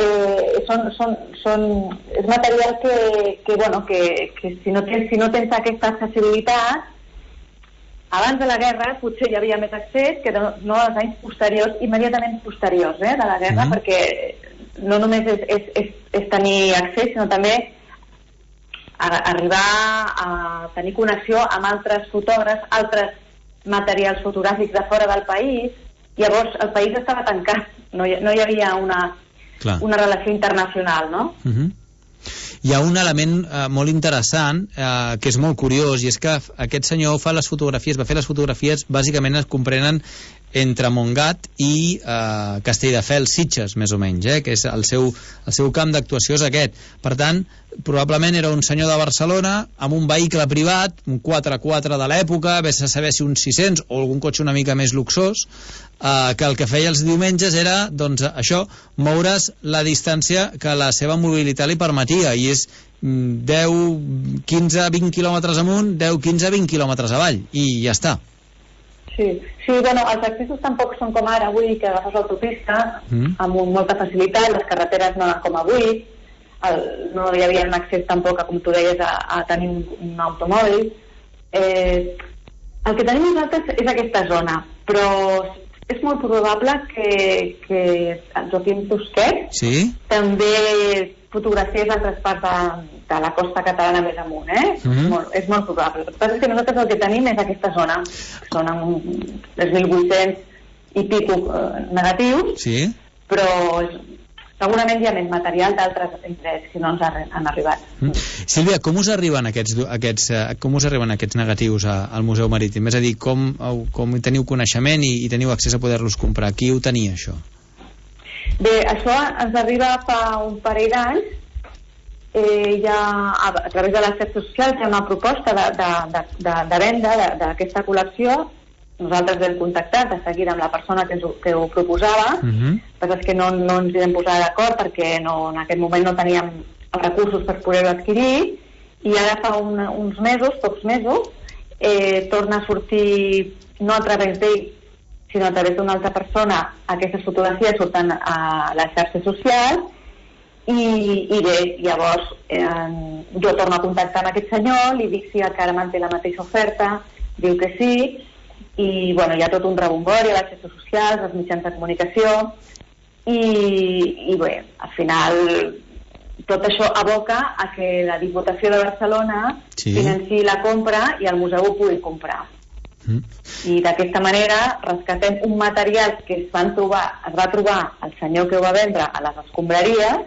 és material que si no tens aquesta accessibilitat, abans de la guerra potser hi havia més accés que no als anys posteriors, immediatament posteriors de la guerra, perquè no només és tenir accés, sinó també arribar a tenir connexió amb altres fotògrafs, altres materials fotogràfics de fora del país. Llavors el país estava tancat, no hi havia una relació internacional, no? hi ha un element molt interessant que és molt curiós, i és que aquest senyor va fer les fotografies, bàsicament es comprenen entre Montgat i Castelldefels, Sitges, més o menys, que és el seu camp d'actuació és aquest. Per tant, probablement era un senyor de Barcelona amb un vehicle privat, un 4x4 de l'època, vés a saber si un 600 o algun cotxe una mica més luxós, que el que feia els diumenges era, doncs, això, moure's la distància que la seva mobilitat li permetia, i és 10, 15, 20 quilòmetres amunt, 10, 15, 20 quilòmetres avall, i ja està. Sí, bueno, els accessos tampoc són com ara avui, que agafes l'autopista amb molta facilitat, les carreteres no eren com avui, no hi havia un accés tampoc, com tu deies, a tenir un automòbil. El que tenim nosaltres és aquesta zona, però és molt probable que el Joaquim Tusquet també fotografies d'altres parts de la costa catalana més amunt, és molt probable. El que passa és que nosaltres el que tenim és aquesta zona, que són uns 3.800 i pico negatius, però segurament hi ha més material d'altres indrets que no ens han arribat. Sílvia, com us arriben aquests negatius al Museu Marítim? És a dir, com teniu coneixement i teniu accés a poder-los comprar? Qui ho tenia, això? Bé, això ens arriba fa un parell d'anys, a través de les xarxes socials hi ha una proposta de venda d'aquesta col·lecció. Nosaltres vam contactar de seguida amb la persona que ho proposava, però és que no ens hi vam posar d'acord perquè en aquest moment no teníem els recursos per poder-ho adquirir, i ara fa uns mesos, pocs mesos, torna a sortir, no a través d'ell, sinó a través d'una altra persona, aquestes fotografies surten a les xarxes socials, i bé, llavors jo torno a contactar amb aquest senyor, li dic si encara manté la mateixa oferta, diu que sí, i bueno, hi ha tot un rebombori a les xarxes socials, als mitjans de comunicació, i bé, al final tot això aboca a que la Diputació de Barcelona financi la compra i el museu ho pugui comprar. I d'aquesta manera rescatem un material que es va trobar el senyor que ho va vendre a les escombraries,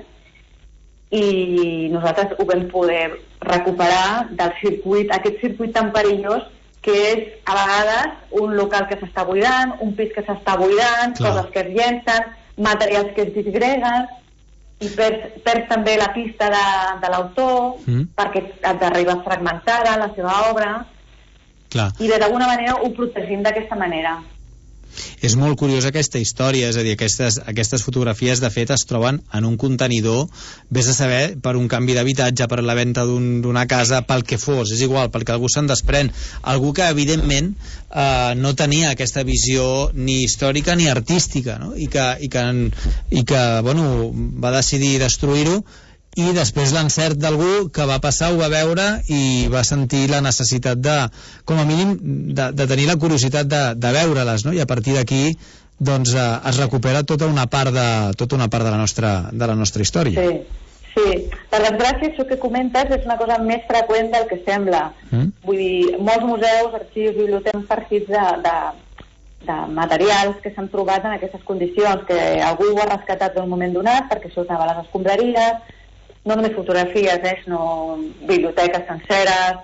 i nosaltres ho vam poder recuperar del circuit, aquest circuit tan perillós que és a vegades un local que s'està buidant, un pis que s'està buidant, coses que es llencen, materials que es disgreguen, i perds també la pista de l'autor perquè et arriba fragmentada la seva obra. I d'alguna manera ho protegim d'aquesta manera. És molt curiosa aquesta història, és a dir, aquestes fotografies de fet es troben en un contenidor, vés a saber, per un canvi d'habitatge, per la venda d'una casa, pel que fos, és igual, perquè algú se'n desprèn, algú que evidentment no tenia aquesta visió ni històrica ni artística, no? i que bueno, va decidir destruir-ho, i després l'encert d'algú que va passar, ho va veure i va sentir la necessitat de, com a mínim, de tenir la curiositat de veure-les, no? I a partir d'aquí doncs es recupera tota una part de la nostra història. Sí. Per desgràcia, això que comentes és una cosa més freqüent del que sembla. Vull dir, molts museus, arxius, biblioteques partits de materials que s'han trobat en aquestes condicions, que algú ho ha rescatat en un moment donat perquè això estava a les escombraries, no només fotografies, sinó biblioteques senceres,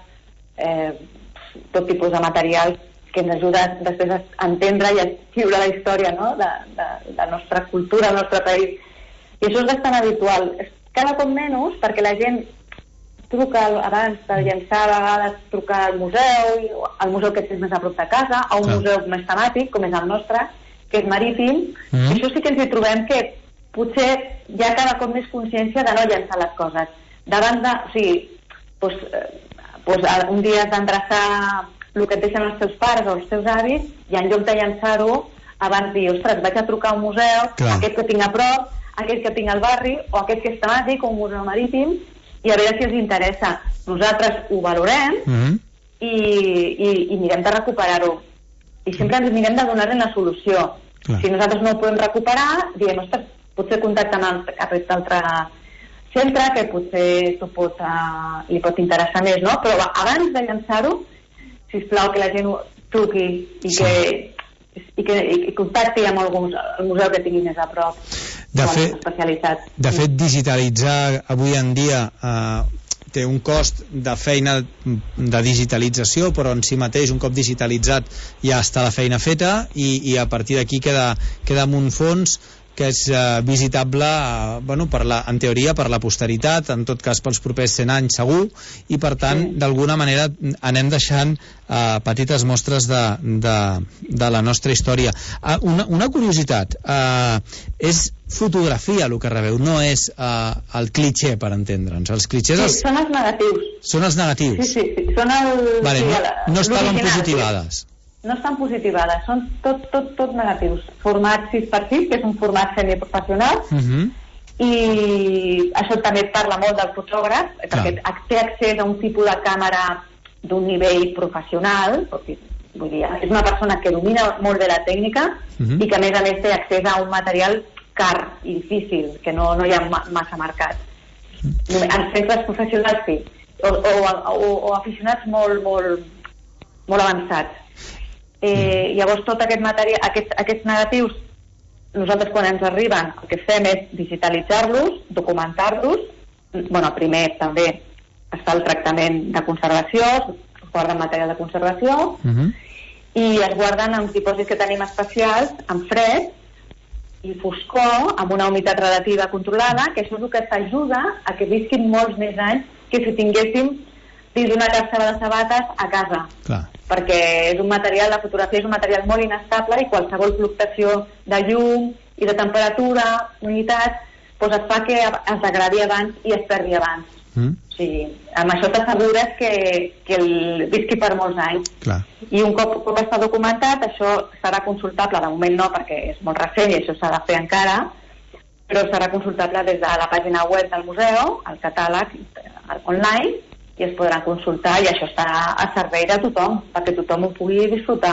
tot tipus de materials que ens ajuda després a entendre i a escriure la història, no? de la nostra cultura, del nostre país. I això és bastant habitual. Cada cop menys, perquè la gent truca abans de llançar, a vegades truca al museu que és més a prop de casa, a un museu més temàtic, com és el nostre, que és marítim. I això sí que ens hi trobem que potser hi ha cada cop més consciència de no llançar les coses. Davant de... O sigui, un dia has d'endreçar el que et deixen els teus pares o els teus avis, i en lloc de llançar-ho, abans dir, ostres, vaig a trucar a un museu, aquest que tinc a prop, aquest que tinc al barri, o aquest que és temàtic, o un museu marítim, i a veure si els interessa. Nosaltres ho valorem i mirem de recuperar-ho. I sempre ens mirem de donar-li una solució. Si nosaltres no ho podem recuperar, diem, ostres, potser contactar amb aquest altre centre que potser li pot interessar més, no? Però abans de llançar-ho, sisplau que la gent truqui i que contacti amb el museu que tingui més a prop. especialitzats. De fet, digitalitzar avui en dia té un cost de feina de digitalització, però en si mateix, un cop digitalitzat, ja està la feina feta i a partir d'aquí queda amb un fons que és visitable, en teoria, per la posteritat, en tot cas pels propers 100 anys segur, i per tant, d'alguna manera, anem deixant petites mostres de la nostra història. Una curiositat, és fotografia el que rebeu, no és el clitxé, per entendre'ns. Els clitxés... Sí, són els negatius. Són els negatius? Sí, són el... Vale, no estaven positivades. No estan positivades, són tot negatius. Format 6x6, que és un format semiprofessional, i això també parla molt del fotògraf, perquè té accés a un tipus de càmera d'un nivell professional, vull dir, és una persona que domina molt bé la tècnica i que a més té accés a un material car i difícil, que no hi ha massa mercat. En centres professionals sí, o aficionats molt avançats. Llavors tot aquest material, aquests negatius, nosaltres quan ens arriben el que fem és digitalitzar-los, documentar-los. Primer també es fa el tractament de conservació, es guarda material de conservació i es guarden en dipòsits que tenim especials, en fred i foscor, amb una humitat relativa controlada, que això és el que t'ajuda a que visquin molts més anys que si tinguéssim dins d'una càpsula de sabates a casa. Clar. Perquè és un material, la fotografia és un material molt inestable i qualsevol fluctuació de llum i de temperatura, humitat, doncs es fa que es degradi abans i es perdi abans. O sigui, amb això t'assegures que el visqui per molts anys. Clar. I un cop està documentat, això serà consultable, de moment no, perquè és molt recent i això s'ha de fer encara, però serà consultable des de la pàgina web del museu, el catàleg online, i es podran consultar, i això està a servei de tothom, perquè tothom ho pugui disfrutar.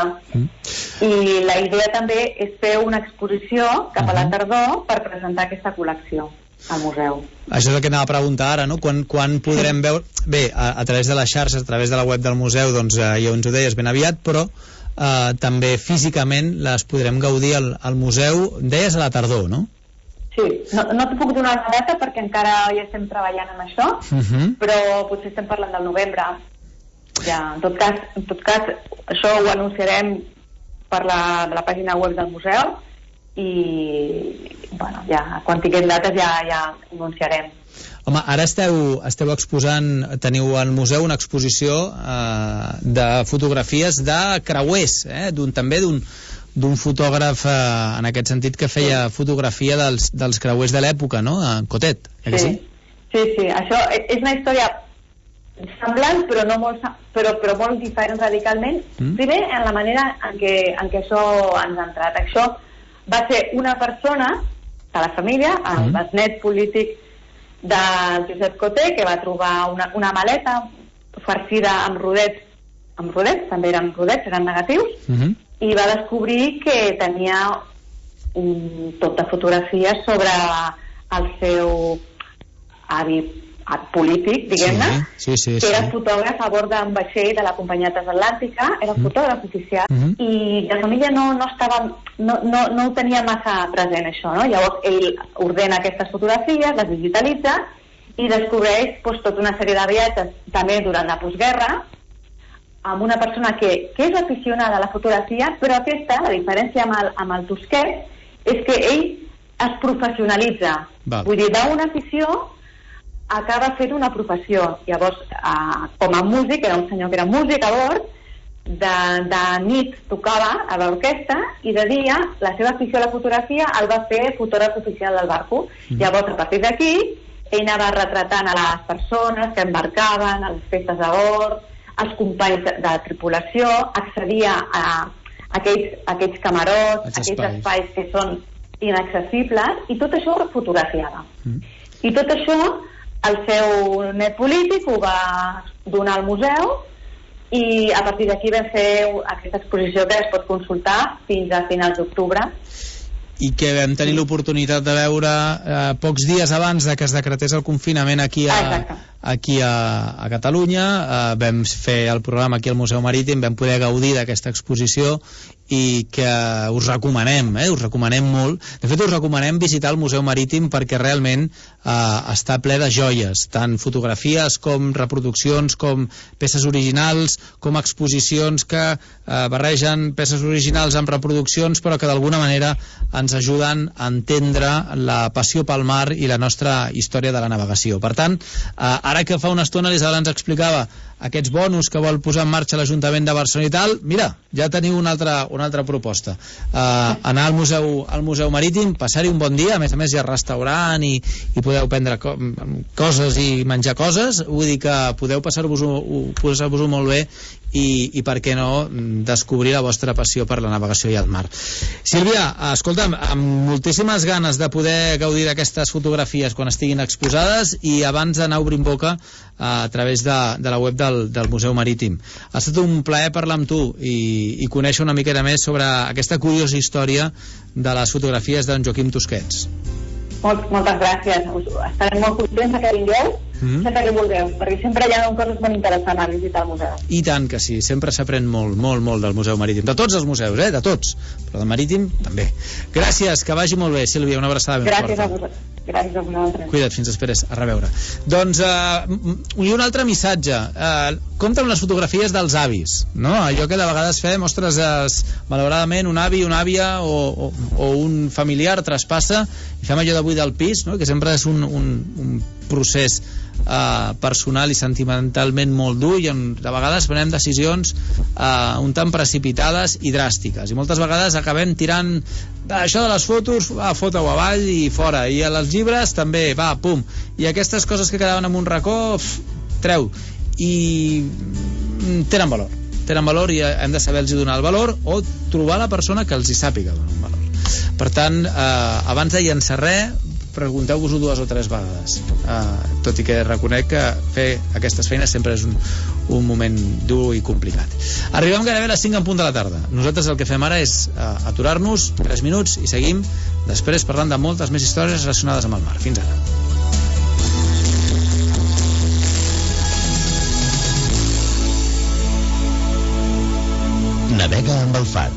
I la idea també és fer una exposició cap a la tardor per presentar aquesta col·lecció al museu. Això és el que anava a preguntar ara, no? Quan podrem veure... Bé, a través de les xarxes, a través de la web del museu, doncs ja ens ho deies ben aviat, però també físicament les podrem gaudir al museu, deies a la tardor, no? Sí, no t'ho puc donar una data perquè encara ja estem treballant amb això, però potser estem parlant del novembre. Ja, en tot cas, això ho anunciarem per la pàgina web del museu i ja, quan tinguem dates ja ho anunciarem. Home, ara esteu exposant, teniu al museu una exposició de fotografies de creuers, també d'un fotògraf en aquest sentit que feia fotografia dels creuers de l'època, no? Cotet, sí? Sí, això és una història semblant però molt diferent radicalment. Primer, en la manera en què això ens ha entrat. Això va ser una persona de la família, el besnet polític de Josep Cotet, que va trobar una maleta farcida amb rodets, també eren rodets, eren negatius, i va descobrir que tenia un tot de fotografies sobre el seu avi polític, diguem-ne, que era fotògraf a bord d'un vaixell de la companyia transatlàntica, era fotògraf oficial, i la família no ho tenia massa present, això, no? Llavors ell ordena aquestes fotografies, les digitalitza i descobreix tota una sèrie de viatges també durant la postguerra amb una persona que és aficionada a la fotografia, però aquesta, la diferència amb el Tosquet, és que ell es professionalitza. Vull dir, d'una afició acaba fent una professió. Llavors, com a músic, era un senyor que era músic a bord, de nit tocava a l'orquestra i de dia la seva afició a la fotografia el va fer fotògraf oficial del barco. Llavors, a partir d'aquí, ell anava retratant a les persones que embarcaven, a les festes a bord, els companys de tripulació, accedia a aquells camarots, aquells espais que són inaccessibles, i tot això ho fotografiava. I tot això el seu net polític ho va donar al museu i a partir d'aquí vam fer aquesta exposició que es pot consultar fins a finals d'octubre. I que vam tenir l'oportunitat de veure pocs dies abans de que es decretés el confinament aquí a Catalunya. Vam fer el programa aquí al Museu Marítim, vam poder gaudir d'aquesta exposició i que us recomanem molt. De fet, us recomanem visitar el Museu Marítim perquè realment està ple de joies, tant fotografies com reproduccions, com peces originals, com exposicions que barregen peces originals amb reproduccions, però que d'alguna manera ens ajuden a entendre la passió pel mar i la nostra història de la navegació. Per tant, ara que fa una estona l'Isabel ens explicava aquests bonus que vol posar en marxa l'Ajuntament de Barcelona i tal, mira, ja teniu una altra proposta. Anar al Museu Marítim, passar-hi un bon dia, a més hi ha restaurant i podeu prendre coses i menjar coses, vull dir que podeu passar-vos-ho molt bé i per què no descobrir la vostra passió per la navegació i el mar. Sílvia, escolta'm, amb moltíssimes ganes de poder gaudir d'aquestes fotografies quan estiguin exposades i abans d'anar obrint boca a través de la web del Museu Marítim. Ha estat un plaer parlar amb tu i conèixer una miqueta més sobre aquesta curiosa història de les fotografies d'en Joaquim Tusquets. Moltes gràcies. Estarem molt contents que vingueu sempre que vulgueu, perquè sempre hi ha coses molt interessants a visitar el museu. I tant que sí, sempre s'aprèn molt del Museu Marítim, de tots els museus, de tots, però del Marítim també. Gràcies, que vagi molt bé, Sílvia, una abraçada ben forta. Gràcies a vosaltres. Cuida't, fins després, a reveure. Doncs, i un altre missatge, compta amb les fotografies dels avis, no? Allò que de vegades fem, ostres, malauradament un avi, una àvia o un familiar traspassa i fem allò d'avui del pis, no? Que sempre és un procés personal i sentimentalment molt dur i de vegades prenem decisions un tant precipitades i dràstiques i moltes vegades acabem tirant això de les fotos, fota-ho avall i fora, i a els llibres també, pum, i aquestes coses que quedaven en un racó treu, i tenen valor i hem de saber-los donar el valor o trobar la persona que els hi sàpiga donar un valor. Per tant, abans de llençar res, pregunteu-vos-ho 2 o 3 vegades, tot i que reconec que fer aquestes feines sempre és un moment dur i complicat. Arribem gairebé a les 5 en punt de la tarda. Nosaltres el que fem ara és aturar-nos 3 minuts i seguim després parlant de moltes més històries relacionades amb el mar. Fins ara. Navega amb el far.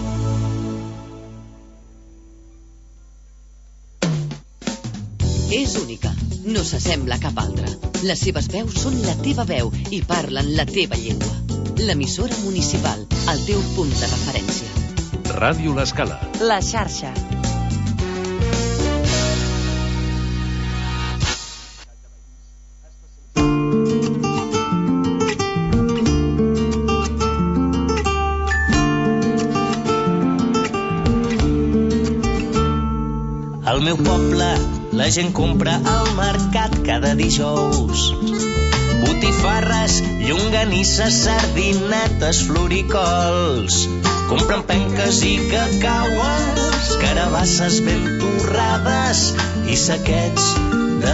És única, no s'assembla a cap altra. Les seves veus són la teva veu i parlen la teva llengua. L'emissora municipal, el teu punt de referència. Ràdio L'Escala. La xarxa. Al meu poble la gent compra al mercat cada dijous. Botifarres, llonganisses, sardinetes, floricols. Compren penques i cacaues, carabasses ben torrades i saquets de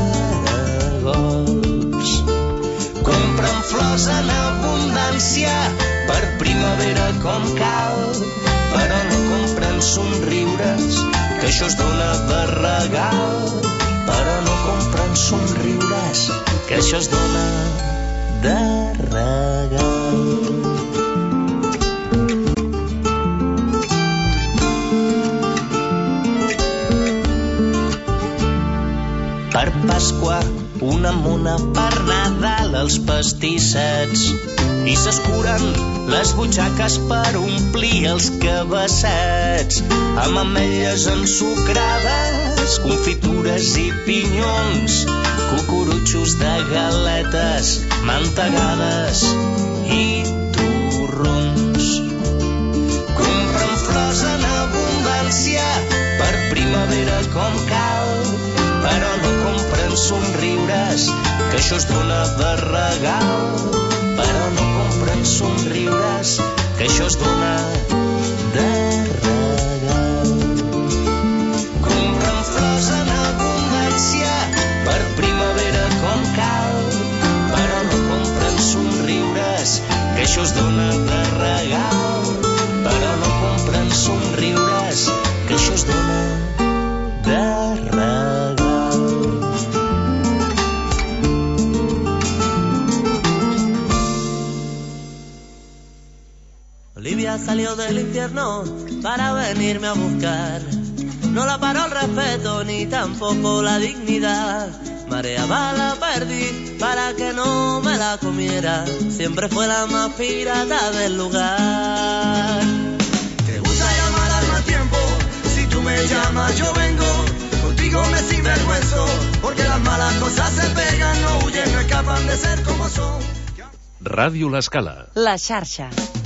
caragols. Compren flors en abundància per primavera com cal, però no compren somriures, que això es dona de regal, però no compren somriures, que això es dona de regal. Per Pasqua, una mona, per Nadal, els pastissets, i s'escuren les butxaques per omplir els cabassets, amb ametlles ensucrades, confitures i pinyons, cucurutxos de galetes, mantegades i torrons. Compren flors en abundància per primavera com cal, però no compren somriures, que això es dona de regal, però no compren somriures, que això es dona de regal. Compren flors en abundància per primavera com cal, però no compren somriures, que això es dona de regal, però no compren somriures, que això es dona de regal. salió del infierno para venirme a buscar. No la paró el respeto ni tampoco la dignidad. Mareaba la perdí para que no me la comiera. Siempre fue la más pirata del lugar. Te gusta llamar al mal tiempo. Si tú me llamas yo vengo. Contigo me sinvergüenzo. Porque las malas cosas se pegan, no huyen, no escapan de ser como son. Ràdio L'Escala. La xarxa.